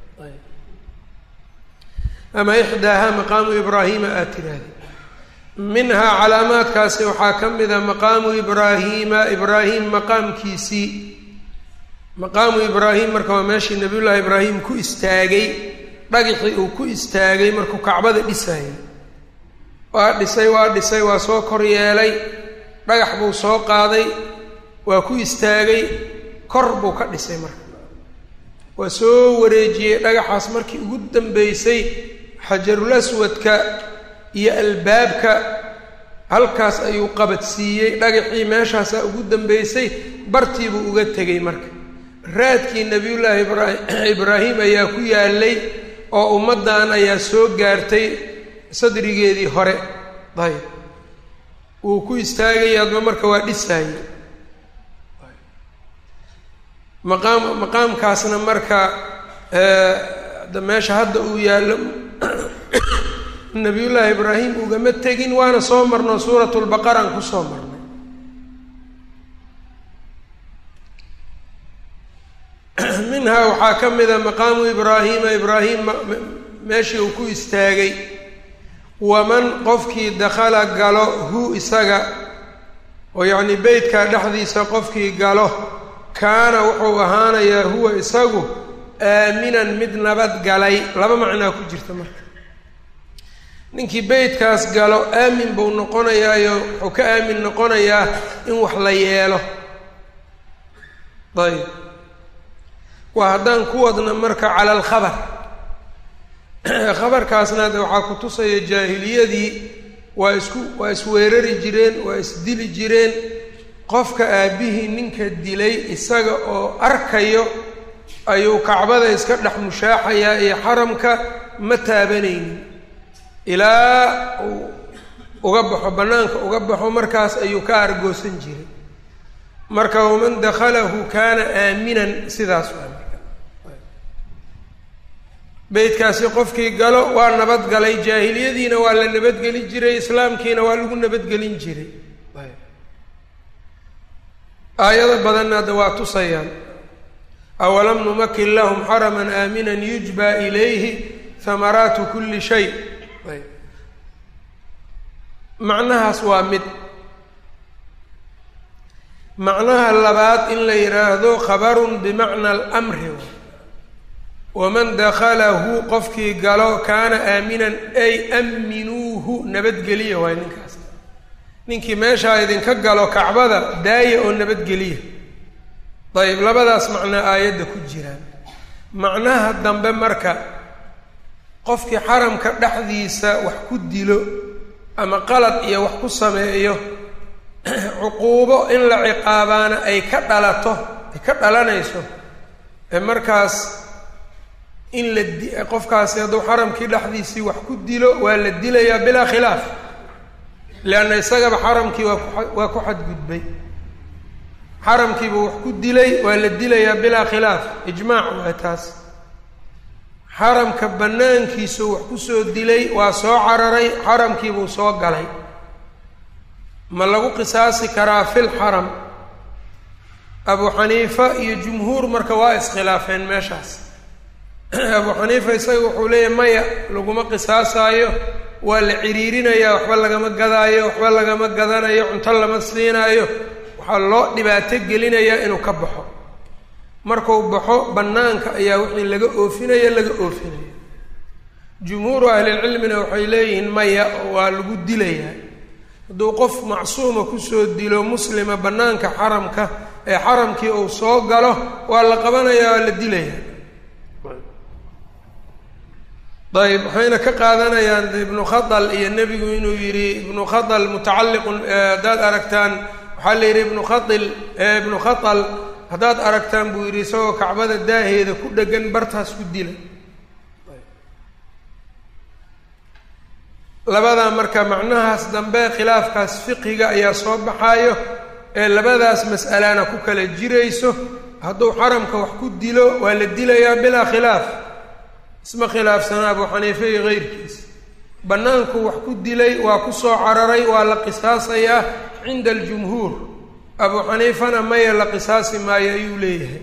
ama ixdaaha maqaamu ibraahiima aad tiraahda minhaa calaamaadkaasi waxaa ka mida maqaamu ibraahiima ibraahim maqaamkiisii maqaamu ibraahim marka waa meeshii nabiyullaahi ibraahim ku istaagay dhagixii uu ku istaagay markuu kacbada dhisayay waa dhisay waa dhisay waa soo kor yeelay dhagax buu soo qaaday waa ku istaagay kor buu ka dhisay marka waa soo wareejiyey dhagaxaas markii ugu dambeysay xajarul aswadka iyo albaabka halkaas ayuu qabadsiiyey dhagaxii meeshaasaa ugu dambeysay bartiibuu uga tegay marka raadkii nabiyullaahi ibraahim ayaa ku yaalay oo ummaddan ayaa soo gaartay sadrigeedii hore ayb wuu ku istaagay adba marka waa dhisaayey maqaam maqaamkaasna marka meesha hadda uu yaallo nabiyullaahi ibraahim ugama tegin waana soo marno suuratu lbaqaraan ku soo marnay minhaa waxaa ka mida maqaamu ibraahiima ibraahim meeshii uu ku istaagay waman qofkii dakhala galo hu isaga oo yacni beytkaa dhexdiisa qofkii galo kaana wuxuu ahaanayaa huwa isagu aaminan mid nabad galay laba macnaa ku jirta marka ninkii beytkaas galo aamin buu noqonayaayo wuxuu ka aamin noqonayaa in wax la yeelo ayb waa haddaan ku wadna marka cala alkhabar khabarkaasna de waxaa ku tusaya jaahiliyadii waa isku waa isweerari jireen waa isdili jireen qofka aabbihii ninka dilay isaga oo arkayo ayuu kacbada iska dhex mushaaxayaa iyo xaramka ma taabanaynin ilaa uu uga baxo bannaanka uga baxo markaas ayuu ka argoosan jiray marka waman dakhalahu kaana aaminan sidaas waa beytkaasi qofkii galo waa nabadgalay jaahiliyadiina waa la nabadgeli jiray islaamkiina waa lagu nabadgelin jiray aayado badanna hadda waa tusayaan awalam numakin lahum xaraman aaminan yujba ilayhi hamaraatu kulli shay macnahaas waa mid macnaha labaad in la yidhaahdo khabarun bimacna alamri waman dakhalahu qofkii galo kaana aaminan ay aminuuhu nabadgeliya waay ninkaas ninkii meeshaa idinka galo kacbada daaya oo nabadgeliya ayb labadaas macnaa aayadda ku jiraan. macnaha dambe marka qofkii xaramka dhexdiisa wax ku dilo ama qalad iyo wax ku sameeyo cuquubo in la ciqaabaana ay ka dhalato ay ka dhalanayso ee markaas in la qofkaasi hadduu xaramkii dhexdiisii wax ku dilo waa la dilayaa bilaa khilaaf, leanna isagaba xaramkii waa ku waa ku xadgudbay. xaramkiibuu wax ku dilay waa la dilayaa bilaa khilaaf, ijmaac waa taas. xaramka bannaankiisuu wax ku soo dilay waa soo cararay, xaramkiibuu soo galay, ma lagu qisaasi karaa fil xaram? abu xaniifa iyo jumhuur marka waa iskhilaafeen meeshaas. abu xaniifa isaga wuxuu leeyahy maya laguma qisaasaayo, waa la ciriirinayaa, waxba lagama gadaayo, waxba lagama gadanayo, cunto lama siinaayo, waxaa loo dhibaato gelinayaa inuu ka baxo. markuu baxo bannaanka ayaa wixii laga oofinaya laga oofinaya. jumhuuru ahlilcilmina waxay leeyihiin maya waa lagu dilayaa. hadduu qof macsuuma kusoo dilo muslima bannaanka xaramka ee xaramkii uu soo galo waa la qabanayaa, waa la dilayaa. ayb waxayna ka qaadanayaan ibnu khadal iyo nebigu inuu yidhi ibnu khadal mutacalliqun haddaad aragtaan waxaa la yidhi ibnu khadil ibnu khatal haddaad aragtaan buu yidhi isagoo kacbada daaheeda ku dhegan bartaas ku dila. labadaa marka macnahaas dambe khilaafkaas fiqiga ayaa soo baxaayo ee labadaas mas'alana ku kala jirayso. hadduu xaramka wax ku dilo waa la dilayaa bilaa khilaaf, isma khilaafsanaa abu xaniife iyo keyrkiis. bannaanku wax ku dilay waa ku soo cararay, waa la qisaasayaa cinda aljumhuur. abu xaniifana maya la qisaasi maayo ayuu leeyahay.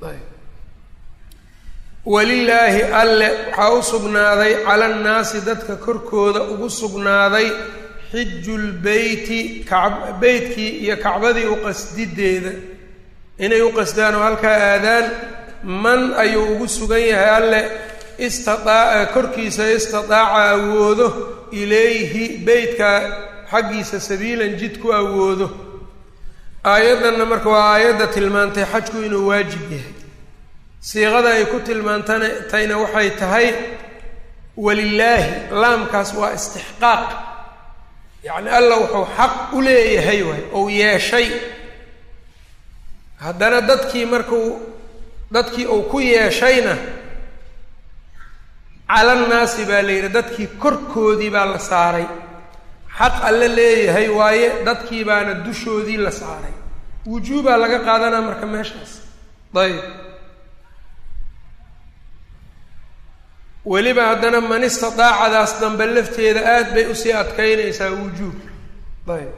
walilaahi alle waxaa u sugnaaday cala annaasi dadka korkooda ugu sugnaaday xijulbeyti kacb beytkii iyo kacbadii u qasdideeda inay u qasdaan oo halkaa aadaan. man ayuu ugu sugan yahay alle istataaca korkiisa istataaca awoodo ilayhi beytka xaggiisa sabiilan jid ku awoodo. aayaddanna marka waa aayadda tilmaantay xajku inuu waajib yahay. siiqada ay ku tilmaantana tayna waxay tahay walilaahi, laamkaas waa istixqaaq, yacni alla wuxuu xaq u leeyahay waay ou yeeshay. haddana dadkii markuu dadkii uu ku yeeshayna calannaasi baa la yidhi, dadkii korkoodii baa la saaray. xaq alle leeyahay waaye, dadkii baana dushoodii la saaray. wujuubaa laga qaadanaa marka meeshaas. ayb weliba haddana man istadaacadaas dambe lafteeda aad bay usii adkaynaysaa wujuub. ayb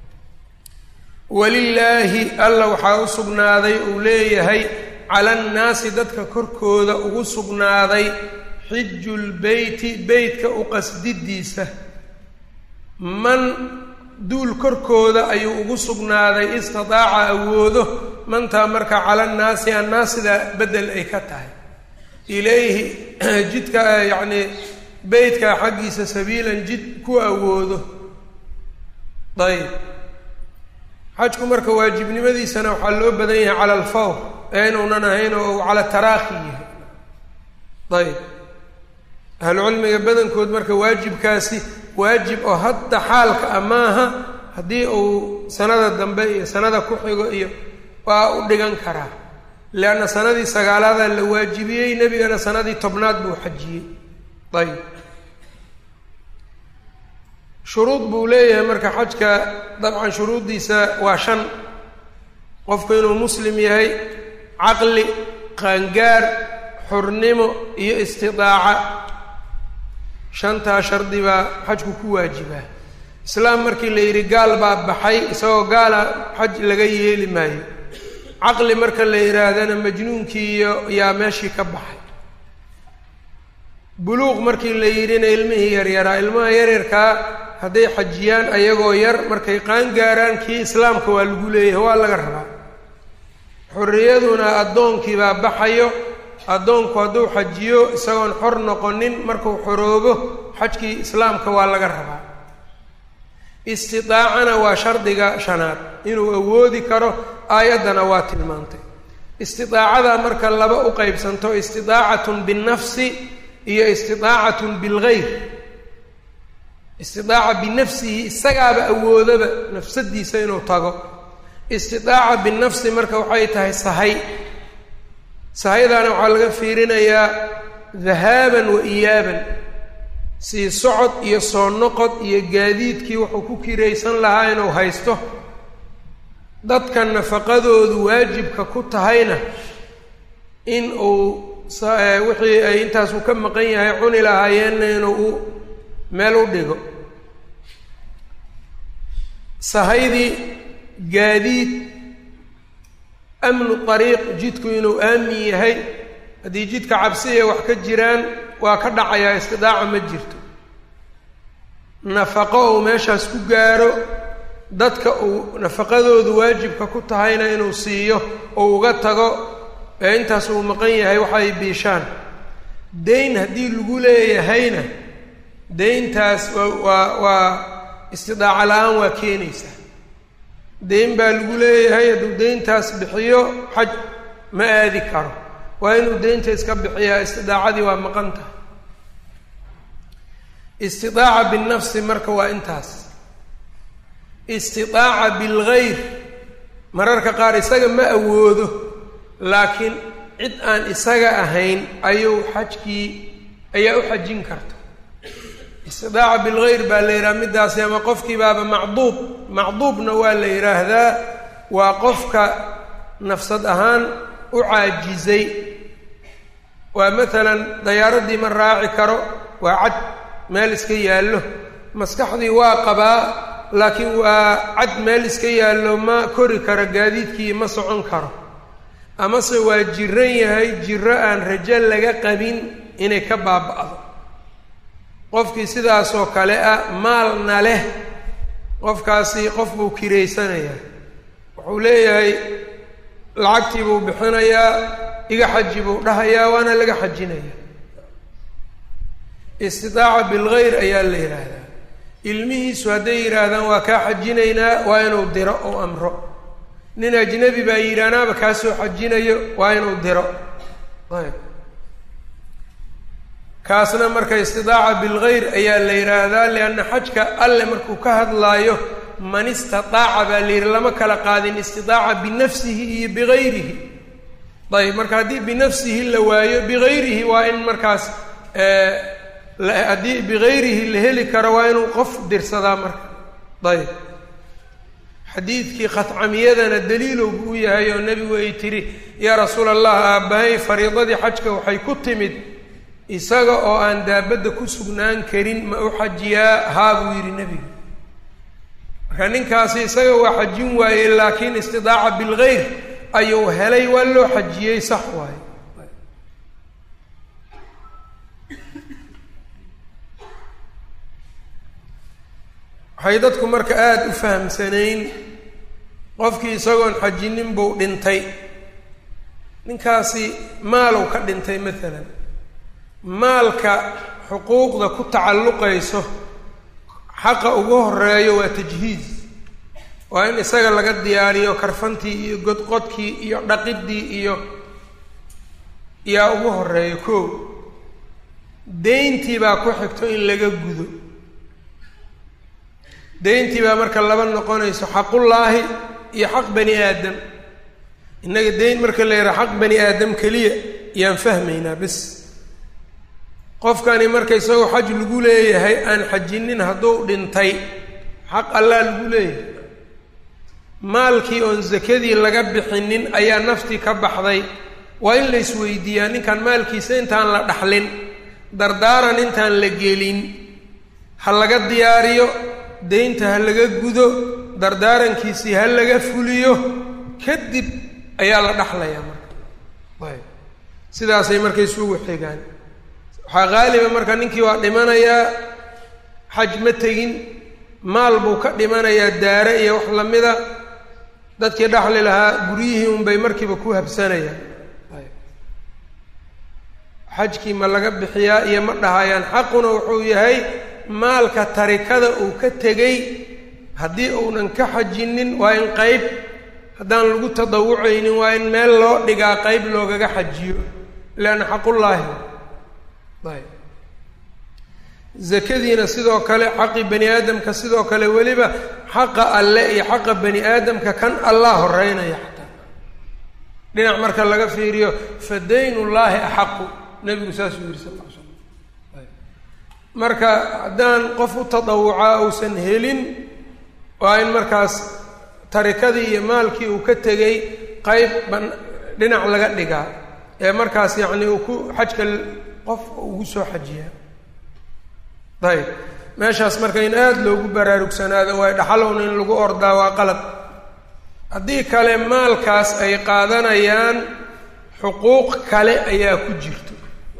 walilaahi alla waxaa u sugnaaday uu leeyahay cala annaasi dadka korkooda ugu sugnaaday xijulbeyti beytka u qasdidiisa. man duul korkooda ayuu ugu sugnaaday istidaaca awoodo. mantaa marka cala annaasi annaasida beddel ay ka tahay. ilayhi jidka yacni beytka xaggiisa sabiilan jid ku awoodo. ayb xajku marka waajibnimadiisana waxaa loo badan yahay cala alfawr ee inuunan ahayn oo uu cala taraakhi yahay. ayb ahlucilmiga badankood marka waajibkaasi waajib oo hadda xaalka amaaha, haddii uu sanada dambe iyo sanada ku xigo iyo waa u dhigan karaa, leanna sanadii sagaalaadaa la waajibiyey, nebigana sanadii tobnaad buu xajiyey. ayb shuruud buu leeyahay marka xajka, dabcan shuruuddiisa waa shan. qofku inuu muslim yahay, caqli, qaangaar, xurnimo iyo istidaaca. shantaa shardi baa xajku ku waajibaa. islaam markii la yidhi gaal baa baxay, isagoo gaala xaj laga yeeli maayo. caqli marka la yidhaahdana majnuunkii iyo yaa meeshii ka baxay. buluuq markii la yidhina ilmihii yaryaraa, ilmaha yaryarkaa hadday xajiyaan ayagoo yar, markay qaan gaaraan kii islaamka waa lagu leeyahay, waa laga rabaa. xorriyaduna addoonkii baa baxayo. addoonku hadduu xajiyo isagoon xor noqonin, markuu xoroobo xajkii islaamka waa laga rabaa. istidaacana waa shardiga shanaad, inuu awoodi karo. aayaddana waa tilmaantay. istidaacada marka laba u qaybsanto istidaacatun binnafsi iyo istidaacatun bilgayr. istidaaca binafsihi isagaaba awoodaba nafsadiisa inuu tago. istidaaca binafsi marka waxay tahay sahay. sahaydaana waxaa laga fiirinayaa dahaaban wa iyaaban, sii socod iyo soo noqod iyo gaadiidkii wuxuu ku kiraysan lahaa inuu haysto. dadka nafaqadoodu waajibka ku tahayna in uu wixii ay intaas uu ka maqan yahay cuni lahaayeenna inuu meel u dhigo. sahaydii gaadiid, amnu ariiq, jidku inuu aamin yahay. haddii jidka cabsiya wax ka jiraan waa ka dhacayaa, istidaaca ma jirto. nafaqo uu meeshaas ku gaaro, dadka uu nafaqadoodu waajibka ku tahayna inuu siiyo oo uga tago ee intaas uu maqan yahay waxay biishaan. dayn haddii lagu leeyahayna dayntaas waa waa waa istidaaca la-aan waa keenaysaa. dayn baa lagu leeyahay, hadduu dayntaas bixiyo xaj ma aadi karo, waa inuu daynta iska bixiyaa, istidaacadii waa maqan tahay. istidaaca binnafsi marka waa intaas. istidaaca bilgayr mararka qaar isaga ma awoodo, laakiin cid aan isaga ahayn ayuu xajkii ayaa u xajin karta. istidaaca bilgayr baa la yidhaha middaasi, ama qofkii baaba macduub. macduubna waa la yidhaahdaa, waa qofka nafsad ahaan u caajizay. waa maalan dayaaradii ma raaci karo, waa cad meel iska yaallo. maskaxdii waa qabaa, laakiin waa cad meel iska yaallo, ma kori karo gaadiidkii, ma socon karo. amase waa jiran yahay, jiro aan rajo laga qabin inay ka baaba'do. qofkii sidaasoo kale ah maalna leh, qofkaasi qof buu kiraysanayaa. wuxuu leeyahay lacagtii buu bixinayaa, iga xaji buu dhahayaa, waana laga xajinayaa. istidaaca bilgayr ayaa la yidhaahdaa. ilmihiisu hadday yidhaahdaan waa kaa xajinaynaa, waa inuu diro oo amro. nin ajnabi baa yidhi anaaba kaa soo xajinayo, waa inuu diro. ayb kaasna marka istidaaca bilgayr ayaa la yidhaahdaa, lianna xajka alle markuu ka hadlaayo man istataaca baa la yidhi, lama kala qaadin istidaaca binafsihi iyo bigayrihi. ayb marka haddii binafsihi la waayo, bigayrihi waa in markaas haddii bigayrihi la heli karo waa inuu qof dirsadaa marka. ayb xadiidkii khatcamiyadana daliilowgu u yahay oo nebigu ay tidhi yaa rasuul allah, aabbahay fariidadii xajka waxay ku timid isaga oo aan daabadda ku sugnaan karin, ma u xajiyaa? haa buu yidhi nebigu. marka ninkaasi isaga waa xajin waayey, laakiin istidaaca bilgayr ayuu helay, waa loo xajiyey, sax waaye. waxay dadku marka aada u fahamsanayn, qofkii isagoon xajinin buu dhintay. ninkaasi maalow ka dhintay maalan. maalka xuquuqda ku tacalluqayso xaqa ugu horeeyo waa tajhiiz. waa in isaga laga diyaariyo karfantii iyo godqodkii iyo dhaqidii iyo yaa ugu horeeyo koo. deyntii baa ku xigto in laga gudo. deyntii baa marka laba noqonayso, xaqullaahi iyo xaq bani aadam. innaga deyn marka la yidhaha xaq bani aadam keliya yaan fahmaynaa bis. qofkani marka isagoo xaj lagu leeyahay aan xajinin hadduu dhintay, xaq allaa lagu leeyahay. maalkii oon sakadii laga bixinin ayaa naftii ka baxday. waa in la isweydiiyaa, ninkan maalkiisa intaan la dhaxlin, dardaaran intaan la gelin, ha laga diyaariyo, deynta ha laga gudo, dardaarankiisii ha laga fuliyo, kadib ayaa la dhaxlayaa marka. ayb sidaasay marka isugu xigaan. waxaa qaaliba marka ninkii waa dhimanayaa, xaj ma tegin, maal buu ka dhimanayaa, daare iyo wax lamida. dadkii dhaxli lahaa guryihii unbay markiiba ku habsanayaan. xajkii ma laga bixiyaa iyo ma dhahayaan. xaquna wuxuu yahay maalka tarikada uu ka tegey haddii uunan ka xajinin waa in qeyb haddaan lagu tadawucaynin waa in meel loo dhigaa qeyb loogaga xajiyo leanna xaqullaahi ayb zakadiina sidoo kale xaqi bani aadamka sidoo kale weliba xaqa alle iyo xaqa bani aadamka kan allah horeynaya xataa dhinac marka laga fiiriyo fa daynullaahi axaqu nebigu saasuu yidhi sal ll ly slam marka haddaan qof u tadawucaa uusan helin waa in markaas tarikadii iyo maalkii uu ka tegay qeyb ban dhinac laga dhigaa ee markaas yacni uu ku xajka qof ugu soo xajiyaa ayb meeshaas marka in aada loogu baraarugsanaado waay dhaxalowna in lagu ordaa waa qalad haddii kale maalkaas ay qaadanayaan xuquuq kale ayaa ku jirto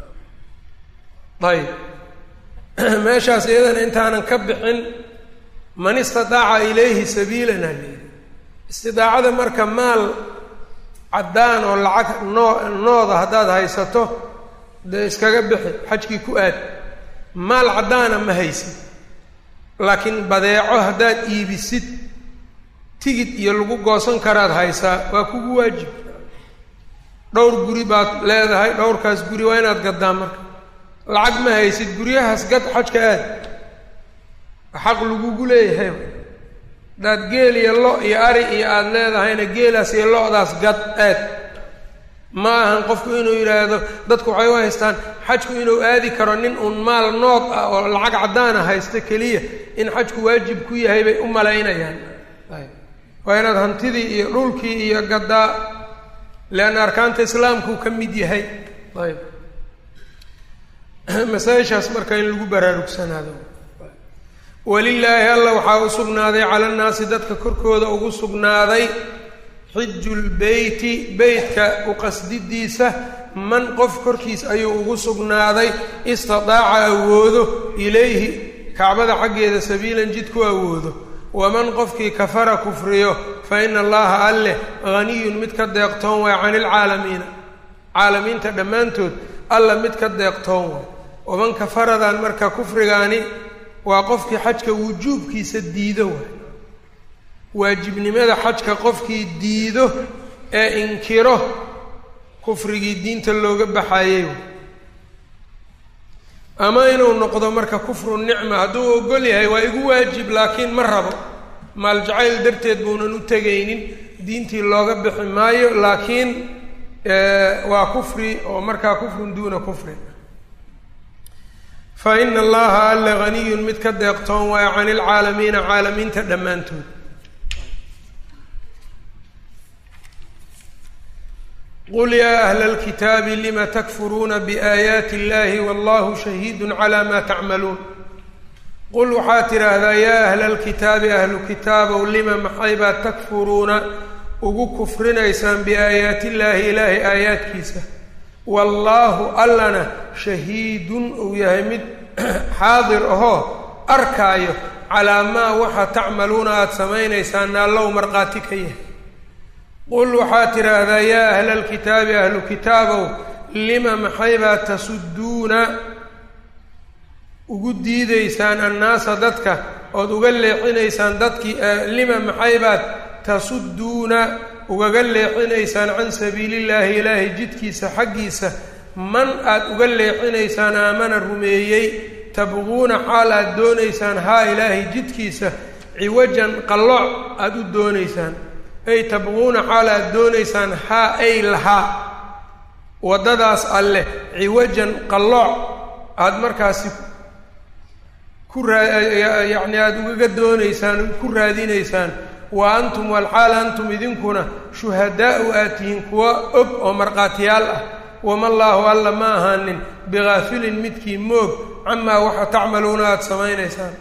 ayb meeshaas iyadana intaanan ka bixin man istidaaca ilayhi sabiilan haleeli istidaacada marka maal caddaan oo lacag noo nooda haddaad haysato dee iskaga bixi xajkii ku aad maal caddaana ma haysid laakiin badeeco haddaad iibisid tigid iyo lagu goosan karaad haysaa waa kugu waajib dhowr guri baad leedahay dhowrkaas guri waa inaad gaddaan marka lacag ma haysid guryahaas gad xajka aad xaq lagugu leeyahay haddaad geel iyo lo iyo ari iyo aada leedahayna geelaas iyo lo-daas gad aad ma ahan qofku inuu yidhaahdo dadku waxay u haystaan xajku inuu aadi karo nin uun maal nood ah oo lacag caddaana haysta keliya in xajku waajib ku yahay bay u malaynayaan waa inaad hantidii iyo dhulkii iyo gaddaa leanna arkaanta islaamkuu ka mid yahay ayb masaa-ishaas marka in lagu baraarugsanaado walilaahi alla waxaa u sugnaaday cala annaasi dadka korkooda ugu sugnaaday xiju lbeyti beytka uqasdidiisa man qof korkiis ayuu ugu sugnaaday istidaaca awoodo ilayhi kacbada xaggeeda sabiilan jid ku awoodo waman qofkii kafara kufriyo fa ina allaha alleh haniyun mid ka deeqtoon waay cani ilcaalamiina caalamiinta dhammaantood alla mid ka deeqtoon waay waman kafaradan marka kufrigaani waa qofkii xajka wujuubkiisa diido waay waajibnimada xajka qofkii diido ee inkiro kufrigii diinta looga baxayey ama inuu noqdo marka kufru nicma hadduu ogol yahay waa igu waajib laakiin ma rabo maal jacayl darteed buunan u tegaynin diintii looga bixi maayo laakiin waa kufri oo markaa kufrun duuna kufrin fa ina allaha alle haniyun mid ka deeqtoon waaya cani ilcaalamiina caalamiinta dhammaantood qul yaa ahla alkitaabi lima takfuruuna biaayaati illahi wallahu shahiidun calaa maa tacmaluun qul waxaad tidhaahdaa yaa ahla alkitaabi ahlu kitaabow lima maxay baad takfuruuna ugu kufrinaysaan biaayaati illaahi ilaahay aayaadkiisa wallaahu allana shahiidun uu yahay mid xaadir ahoo arkaayo calaa maa waxa tacmaluuna aada samaynaysaan naallow markhaati ka yahay qul waxaad tidhaahdaa yaa ahla alkitaabi ahlu kitaabow lima maxaybaa tasudduuna ugu diidaysaan annaasa dadka ood uga leexinaysaan dadkii lima maxaybaad tasudduuna ugaga leexinaysaan can sabiilillaahi ilaahay jidkiisa xaggiisa man aad uga leexinaysaan aamana rumeeyey tabquuna xaal aad doonaysaan haa ilaahay jidkiisa ciwajan qallooc aada u doonaysaan ay tabquuna xaal aad doonaysaan haa ay lahaa waddadaas alleh ciwajan qallooc aada markaasi ku raa yacni aada ugaga doonaysaan ku raadinaysaan wa antum walxaal antum idinkuna shuhadaa'u aad tihiin kuwa og oo markhaatiyaal ah wama allaahu alla ma ahaanin bigaafilin midkii moog camaa waxa tacmaluuna aada samaynaysaan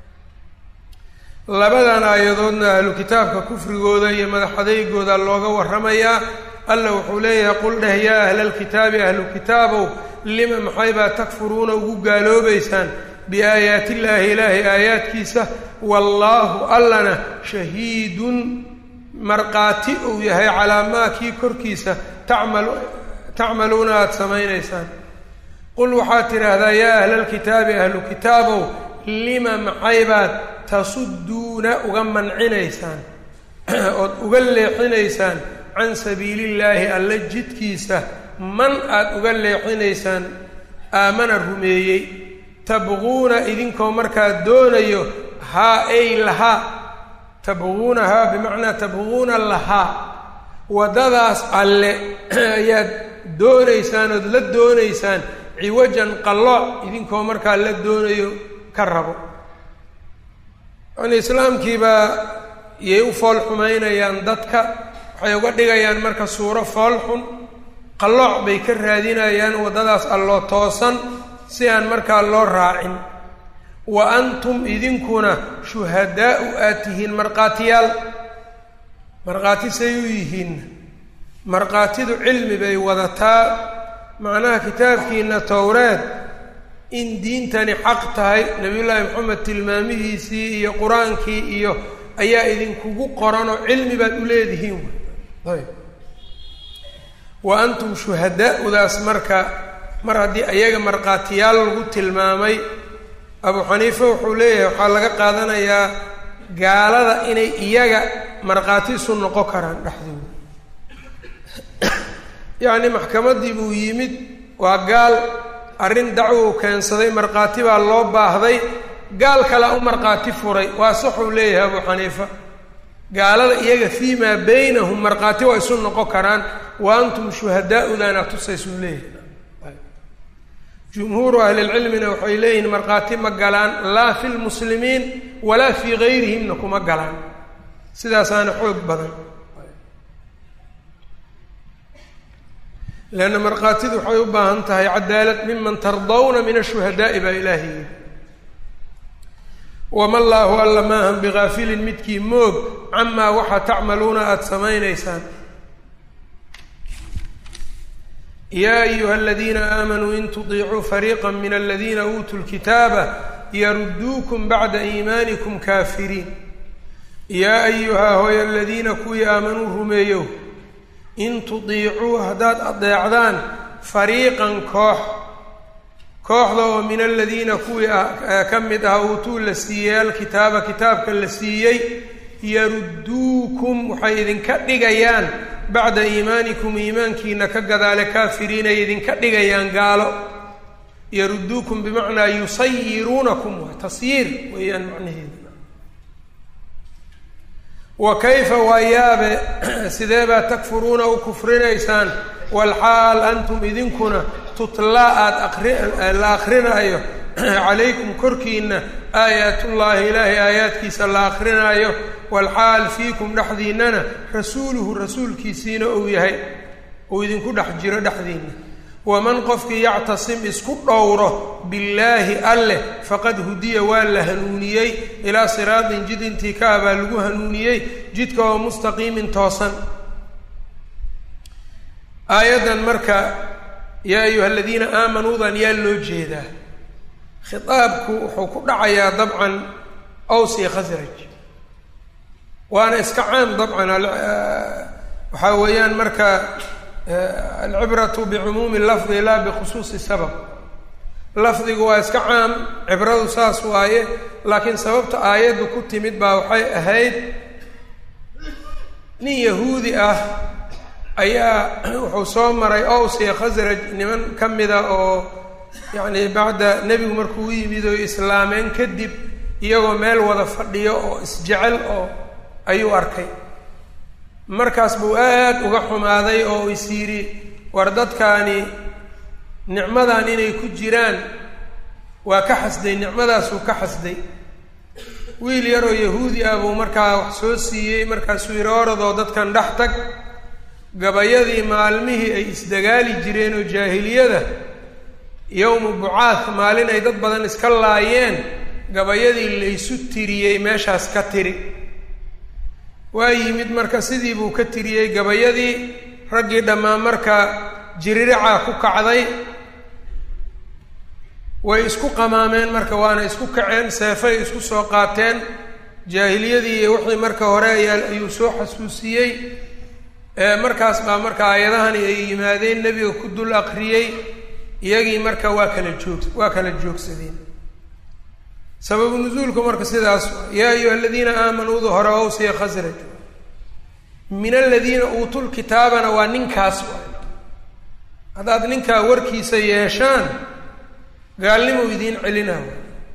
labadan aayadoodna ahlu kitaabka kufrigooda iyo madaxadeygooda looga warramayaa alla wuxuu leeyahay qul dheh yaa ahla alkitaabi ahlu kitaabow lima maxaybaa takfuruuna ugu gaaloobaysaan biaayaati illaahi ilaahay aayaadkiisa wallaahu allana shahiidun markhaati uu yahay calaa maa kii korkiisa tacmalu tacmaluuna aada samaynaysaan qul waxaad tidhaahdaa yaa ahla alkitaabi ahlu kitaabow lima maxaybaad tasudduuna uga mancinaysaan ood uga leexinaysaan can sabiilillaahi alla jidkiisa man aad uga leexinaysaan aamana rumeeyey tabquuna idinkoo markaa doonayo haa ay lahaa tabquunahaa bimacnaa tabquuna lahaa waddadaas alle ayaad doonaysaan ood la doonaysaan ciwajan qallooc idinkoo markaa la doonayo ka rabo yani islaamkiibaa iyay u fool xumaynayaan dadka waxay uga dhigayaan marka suuro fool xun qallooc bay ka raadinayaan waddadaas alloo toosan si aan markaa loo raacin wa antum idinkuna shuhadaa'u aad tihiin markhaatiyaal markhaati say u yihiin markhaatidu cilmi bay wadataa macnaha kitaabkiina towreed in diintani xaq tahay nabiyullaahi maxamed tilmaamihiisii iyo qur-aankii iyo ayaa idinkugu qoranoo cilmi baad u leedihiin ayb wa antum shuhadaa'udaas marka mar haddii ayaga markhaatiyaal lagu tilmaamay abu xaniife wuxuu leeyahay waxaa laga qaadanayaa gaalada inay iyaga markhaati isu noqon karaan dhexdooda yacni maxkamaddii buu yimid waa gaal arrin dacwo u keensaday markhaati baa loo baahday gaal kale u markhaati furay waa saxuu leeyahay abu xaniifa gaalada iyaga fii maa baynahum markhaati waa isu noqon karaan wa antum shuhadaa'udaana tusaysuu leeyahay jumhuuru ahlilcilmina waxay leeyihiin markhaati ma galaan laa fi lmuslimiin walaa fii gayrihimna kuma galaan sidaasaana xoog badan leanna markhaatidu waxay u baahan tahay cadaalad miman tardawna min ashuhadaa'i baa ilaahi yidhi wama allaahu alla maahan bigaafilin midkii moog camaa waxa tacmaluuna aada samaynaysaan yaa ayuha aladiina aamanuu in tudiicuu fariiqa min aladiina uutuu lkitaaba yarudduukum bacda iimaanikum kaafiriin yaa ayuhaa hooya aladiina kuwii aamanuu rumeeyow in tudiicuu haddaad adeecdaan fariiqan koox kooxda oo min aladiina kuwii ka mid ah uutuu la siiyey alkitaaba kitaabka la siiyey yarudduukum waxay idinka dhigayaan bacda iimaanikum iimaankiina ka gadaale kaafiriinay idinka dhigayaan gaalo yarudduukum bimacnaa yusayiruunakum waa tasyiir weeyaan macnaheedu wa kayfa waa yaabe sidee baa takfuruuna u kufrinaysaan walxaal antum idinkuna tutlaa aada aqri la akrinaayo calaykum korkiina aayaatullaahi ilaahay aayaadkiisa la akrinaayo walxaal fiikum dhexdiinnana rasuuluhu rasuulkiisiina uu yahay uu idinku dhex jiro dhexdiinna waman qofkii yactasim isku dhowro billaahi alleh faqad hudiya waa la hanuuniyey ilaa siraatin jid intii ka ah baa lagu hanuuniyey jidka oo mustaqiimin toosan aayaddan marka yaa ayuha aladiina aamanuudan yaa loo jeedaa khitaabku wuxuu ku dhacayaa dabcan aws iyo khasraj waana iska caam dabcan waxaa weeyaan marka alcibratu bicumuumi lafdi laa bikhusuusi sabab lafdigu waa iska caam cibradu saas waaye laakiin sababta aayaddu ku timid baa waxay ahayd nin yahuudi ah ayaa wuxuu soo maray aws iyo khasraj niman ka mida oo yacni bacda nebigu markuu u yimid oo islaameen kadib iyagoo meel wada fadhiyo oo isjecel oo ayuu arkay markaas buu aad uga xumaaday oo is yidhi war dadkaani nicmadan inay ku jiraan waa ka xasday nicmadaasuu ka xasday wiil yaroo yahuudi ah buu markaa wax soo siiyey markaasuu yidhi oradoo dadkan dhex tag gabayadii maalmihii ay isdagaali jireen oo jaahiliyada yowmu bucaah maalin ay dad badan iska laayeen gabayadii laysu tiriyey meeshaas ka tiri waa yimid marka sidii buu ka tiriyey gabayadii raggii dhammaan marka jiriricaa ku kacday way isku qamaameen marka waana isku kaceen seefay isku soo qaateen jaahiliyadii iyo wixii marka hore ayaa ayuu soo xasuusiyey markaas baa marka aayadahani ay yimaadeen nebiga ku dul aqriyey iyagii marka waa kala joog waa kala joogsadeen sababu nusuulku marka sidaas yaa ayuha aladiina aamanuudu hore awsiya khasraj min aladiina uutul kitaabana waa ninkaas haddaad ninkaa warkiisa yeeshaan gaalnimo idiin celinaa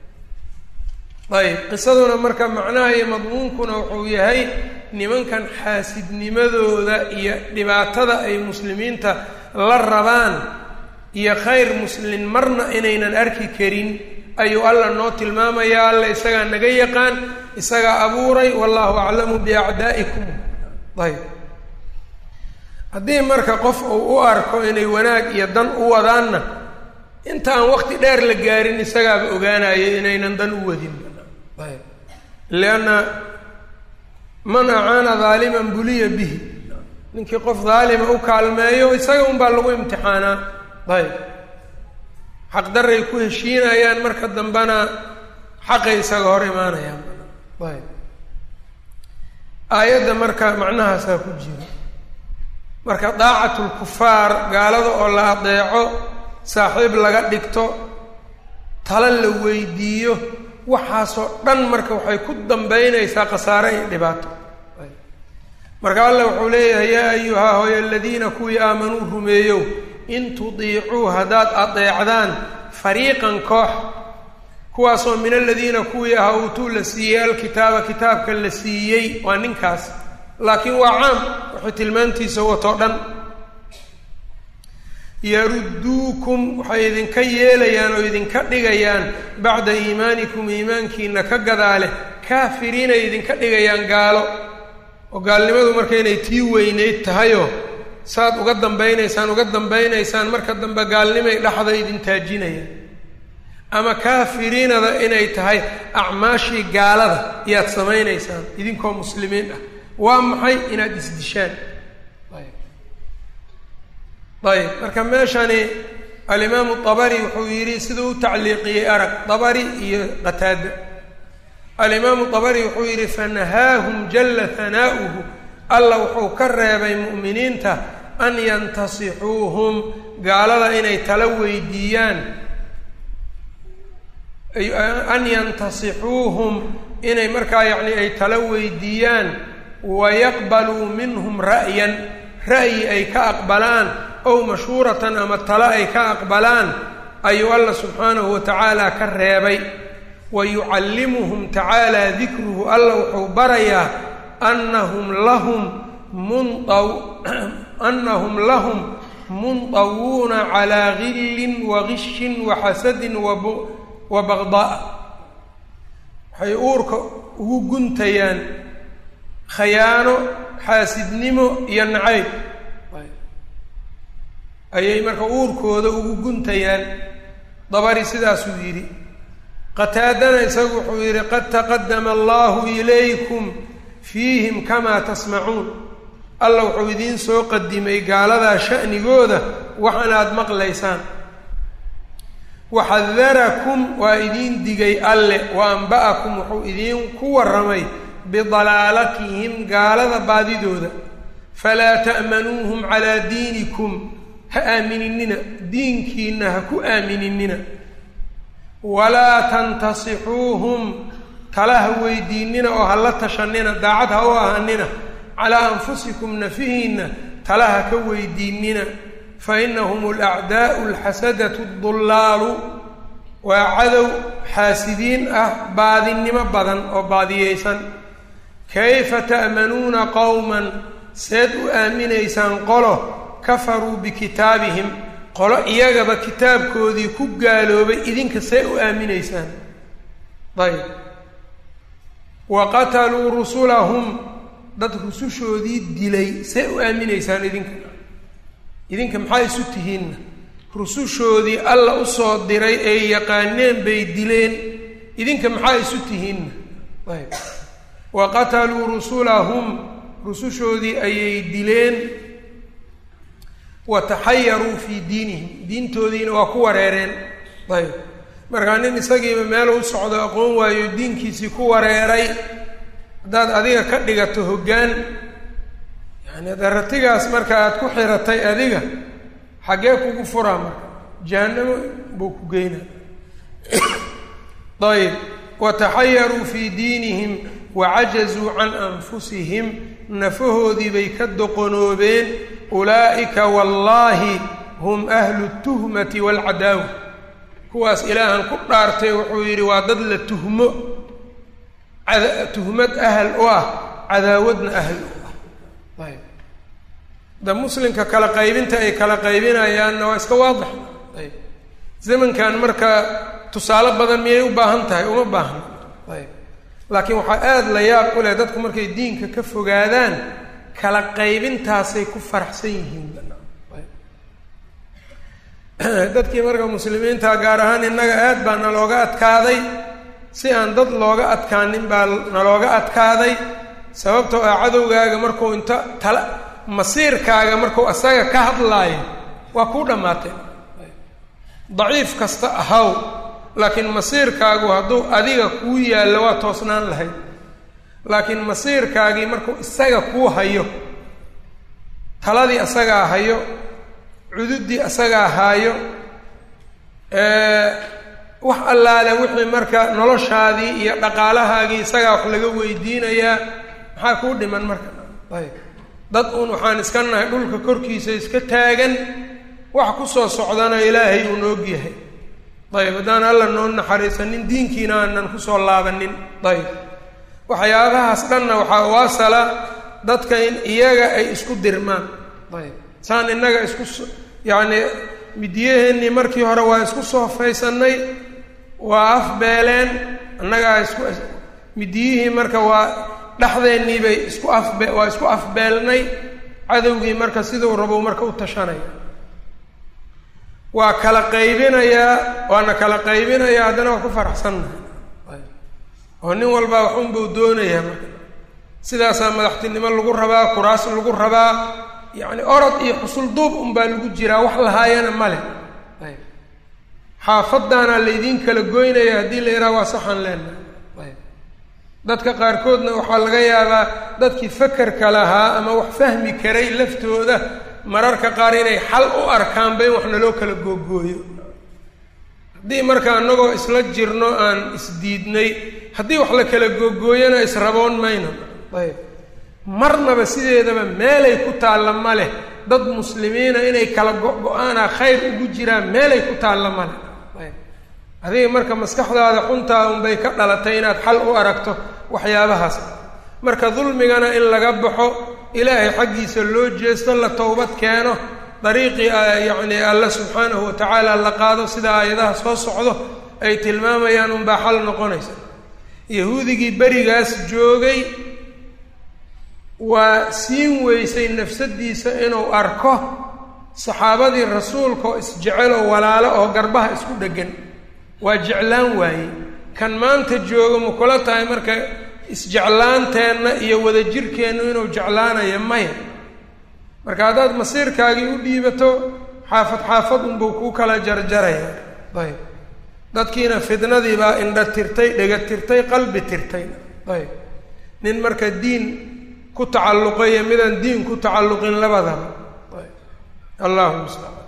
ayb qisaduna marka macnaha iyo madmuunkuna wuxuu yahay nimankan xaasidnimadooda iyo dhibaatada ay muslimiinta la rabaan iyo khayr muslin marna inaynan arki karin ayuu alla noo tilmaamayaa alla isagaa naga yaqaan isagaa abuuray wallahu aclamu biacdaa'ikum ayb haddii marka qof uu u arko inay wanaag iyo dan u wadaanna inta aan waqti dheer la gaarin isagaaba ogaanaya inaynan dan u wadin ayb lianna man acaana daaliman buliya bihi ninkii qof daalima u kaalmeeyo isaga unbaa lagu imtixaanaa ayb xaqdaray ku heshiinayaan marka dambena xaqay isaga hor imaanayaan ayb aayadda marka macnahaasaa ku jira marka daacatu lkufaar gaalada oo la adeeco saaxiib laga dhigto tala la weydiiyo waxaasoo dhan marka waxay ku dambeynaysaa khasaare iyo dhibaato marka alla wuxuu leeyahay yaa ayuhaa hooyo aladiina kuwii aamanuu rumeeyow in tudiicuu haddaad adeecdaan fariiqan koox kuwaasoo min aladiina kuwii ahaa uutuu la siiyey alkitaaba kitaabka la siiyey waa ninkaas laakiin waa caam waxay tilmaantiisa watoo dhan yarudduukum waxay idinka yeelayaan oo idinka dhigayaan bacda iimaanikum iimaankiina ka gadaale kaafiriinay idinka dhigayaan gaalo oo gaalnimadu marka inay tii weyneyd tahayoo saad uga dambaynaysaan uga dambaynaysaan marka dambe gaalnimay dhexda idin taajinayaan ama kaafiriinada inay tahay acmaashii gaalada iyaad samaynaysaan idinkoo muslimiin ah waa maxay inaad isdishaan ayb marka meeshani alimaamu dabari wuxuu yidhi siduu u tacliiqiyey arag dabari iyo qataada alimaamu dabari wuxuu yidhi fanahaahum jalla hanaa'uhu alla wuxuu ka reebay mu'miniinta an yantasixuuhum gaalada inay tala weydiiyaan an yantasixuuhum inay markaa yacni ay tala weydiiyaan wayaqbaluu minhum ra'yan ra'yi ay ka aqbalaan ow mashhuuratan ama tala ay ka aqbalaan ayuu alla subxaanahu wa tacaala ka reebay wa yucallimuhum tacaala dikruhu alla wuxuu barayaa annahum lahum mundaw annahum lahum mundawuuna calaa gillin wa gishin wa xasadin wa bagdaa waxay uurka ugu guntayaan khayaano xaasidnimo iyo nacayb ayay marka uurkooda ugu guntayaan dabari sidaasuu yidhi qataadana isagu wuxuu yidhi qad taqadama allahu ilaykum fiihim kamaa tasmacuun alla wuxuu idiin soo qadimay gaaladaa sha'nigooda waxaanaad maqlaysaan waxadarakum waa idiin digay alle wa anba'akum wuxuu idiin ku warramay bidalaalatihim gaalada baadidooda falaa ta'manuuhum calaa diinikum ha aamininina diinkiina ha ku aamininina walaa tantasixuuhum tala ha weydiinina oo ha la tashanina daacad ha u ahanina calaa anfusikum nafihiinna tala ha ka weydiinina fa inahum alacdaa'u alxasadatu addullaalu waa cadow xaasidiin ah baadinimo badan oo baadiyeysan kayfa ta'manuuna qowman seed u aaminaysaan qolo kafaruu bikitaabihim qolo iyagaba kitaabkoodii ku gaaloobay idinka see u aaminaysaan ayb wa qataluu rusulahum dad rusushoodii dilay see u aaminaysaan idinka idinka maxaa isu tihiinna rusushoodii alla usoo diray ay yaqaaneen bay dileen idinka maxaa isu tihiinna ayb wa qataluu rusulahum rusushoodii ayay dileen wataxayaruu fii diinihim diintoodiina waa ku wareereen ayb markaa nin isagiiba meel u socdo aqoon waayo diinkiisii ku wareeray haddaad adiga ka dhigato hoggaan yani daratigaas marka aad ku xiratay adiga xaggee kugu furaa marka jahannamo buu ku geynaa ayb wataxayaruu fii diinihim wacajazuu can anfusihim nafahoodii bay ka doqonoobeen ulaa'ika wallaahi hum ahlu tuhmati waalcadaawa kuwaas ilaahan ku dhaartay wuxuu yidhi waa dad la tuhmo tuhmad ahal u ah cadaawadna ahal u ah ayb da muslimka kala qaybinta ay kala qaybinayaanna waa iska waadix ayb zamankan marka tusaale badan miyay u baahan tahay uma baahna ayb laakiin waxaa aada la yaab u leh dadku markay diinka ka fogaadaan kala qaybintaasay ku faraxsan yihiin dadkii marka muslimiinta gaar ahaan innaga aad baa nalooga adkaaday si aan dad looga adkaanin baa nalooga adkaaday sababtoo ah cadowgaaga markuu inta tala masiirkaaga markuu asaga ka hadlaayo waa kuu dhammaatay daciif kasta ahaw laakiin masiirkaagu hadduu adiga kuu yaallo waa toosnaan lahayd laakiin masiirkaagii markuu isaga kuu hayo taladii asagaa hayo cududdii asagaa haayo wax allaale wixii marka noloshaadii iyo dhaqaalahaagii isagaa wax laga weydiinayaa maxaa kuu dhiman marka ayb dad uun waxaan iska nahay dhulka korkiisa iska taagan wax ku soo socdana ilaahay uun og yahay ayb haddaan alla noo naxariisanin diinkiina aanan kusoo laabanin ayb waxyaabahaas dhanna waxaa waasala dadka in iyaga ay isku dirmaan ayb saan innaga isku yacni midiyaheenii markii hore waa isku soofaysanay waa afbeeleen annagaa isku midiyihii marka waa dhexdeennii bay isku afbe waa isku afbeelnay cadowgii marka siduu rabo marka u tashanaya waa kala qaybinayaa waana kala qaybinayaa haddana waa ku faraxsannahay oo nin walbaa waxunbuu doonayaa marka sidaasaa madaxtinimo lagu rabaa kuraas lagu rabaa yacni orod iyo xusul duub unbaa lagu jiraa wax lahaayana male ayb xaafadaana laydiin kala goynaya haddii la yidhaha waa saxan leenahay ayb dadka qaarkoodna waxaa laga yaabaa dadkii fakerka lahaa ama wax fahmi karay laftooda mararka qaar inay xal u arkaanba in wax naloo kala googooyo haddii marka annagoo isla jirno aan isdiidnay haddii wax la kala googooyana israboon mayno ayb marnaba sideedaba meelay ku taalla ma leh dad muslimiina inay kala go-go-aanaa khayr ugu jiraan meelay ku taalla ma leh ayb adiga marka maskaxdaada xuntaa unbay ka dhalatay inaad xal u aragto waxyaabahaas marka dulmigana in laga baxo ilaahay xaggiisa loo jeesto la towbad keeno dariiqii yacni alla subxaanahu watacaala la qaado sida aayadaha soo socdo ay tilmaamayaan unbaa xal noqonaysa yahuudigii berigaas joogay waa siin weysay nafsadiisa inuu arko saxaabadii rasuulka oo isjecel oo walaalo oo garbaha isku dheggan waa jeclaan waayey kan maanta joogo ma kula tahay marka isjeclaanteenna iyo wadajirkeennu inuu jeclaanayo maya marka haddaad masiirkaagii u dhiibato xaafad xaafad unbuu kuu kala jarjaraya ayb dadkiina fidnadii baa indha tirtay dhega tirtay qalbi tirtay ayb nin marka diin ku tacalluqayo midaan diin ku tacalluqin labadaba ayb allahu mustacaan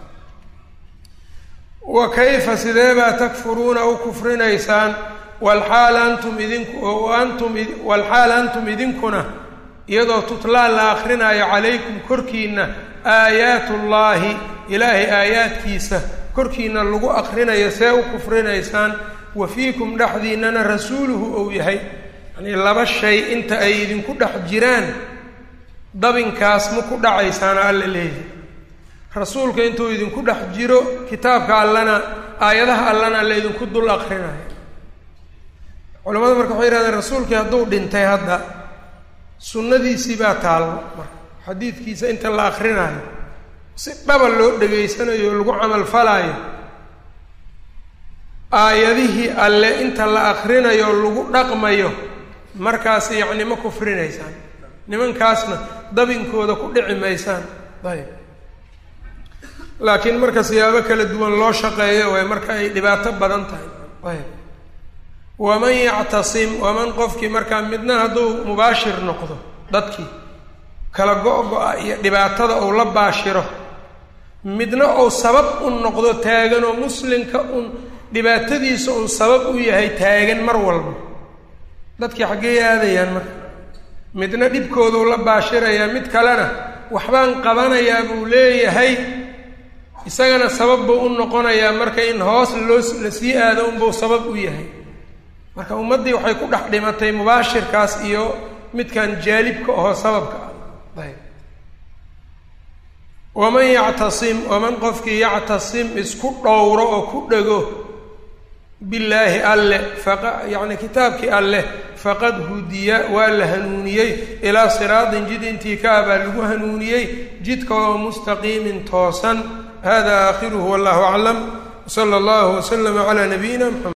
wa kayfa sidee baa takfuruuna u kufrinaysaan walxaal antum idinku antum walxaal antum idinkuna iyadoo tutlaa la akrinaayo calaykum korkiina aayaatullaahi ilaahay aayaadkiisa korkiina lagu akrinayo see u kufrinaysaan wa fiikum dhexdiinana rasuuluhu ou yahay yanii laba shay inta ay idinku dhex jiraan dabinkaas ma ku dhacaysaana alla leeyahay rasuulka intuu idinku dhex jiro kitaabka allana aayadaha allana la idinku dul akrinayo culamada marka waxay yihahdeen rasuulkii hadduu dhintay hadda sunnadiisii baa taallo marka xadiidkiisa inta la akrinaayo si dhaba loo dhegaysanayo o lagu camal falaayo aayadihii alle inta la akrinayo o lagu dhaqmayo markaas yacni ma kufrinaysaan nimankaasna dabinkooda ku dhici maysaan ayb laakiin marka siyaabo kala duwan loo shaqeeyo way marka ay dhibaato badan tahay ayb waman yactasim waman qofkii markaa midna hadduu mubaashir noqdo dadkii kala go-go-a iyo dhibaatada uu la baashiro midna uu sabab u noqdo taagan oo muslimka un dhibaatadiisa uu sabab u yahay taagan mar walba dadkii xaggee aadayaan marka midna dhibkooduu la baashirayaa mid kalena waxbaan qabanayaa buu leeyahay isagana sabab buu u noqonayaa marka in hoos loo la sii aado unbuu sabab u yahay marka ummaddii waxay ku dhex dhimatay mubaashirkaas iyo midkan jaalibka ahoo sababka ah ayb waman yactasim waman qofkii yactasim isku dhowro oo ku dhego billaahi alleh faqa yacni kitaabkii alleh faqad hudiya waa la hanuuniyey ilaa siraatin jid intii ka ah baa lagu hanuuniyey jidka oo mustaqiimin toosan hada aakhiruhu wallahu aclam wsala allahu waslama calaa nabiyina mxamed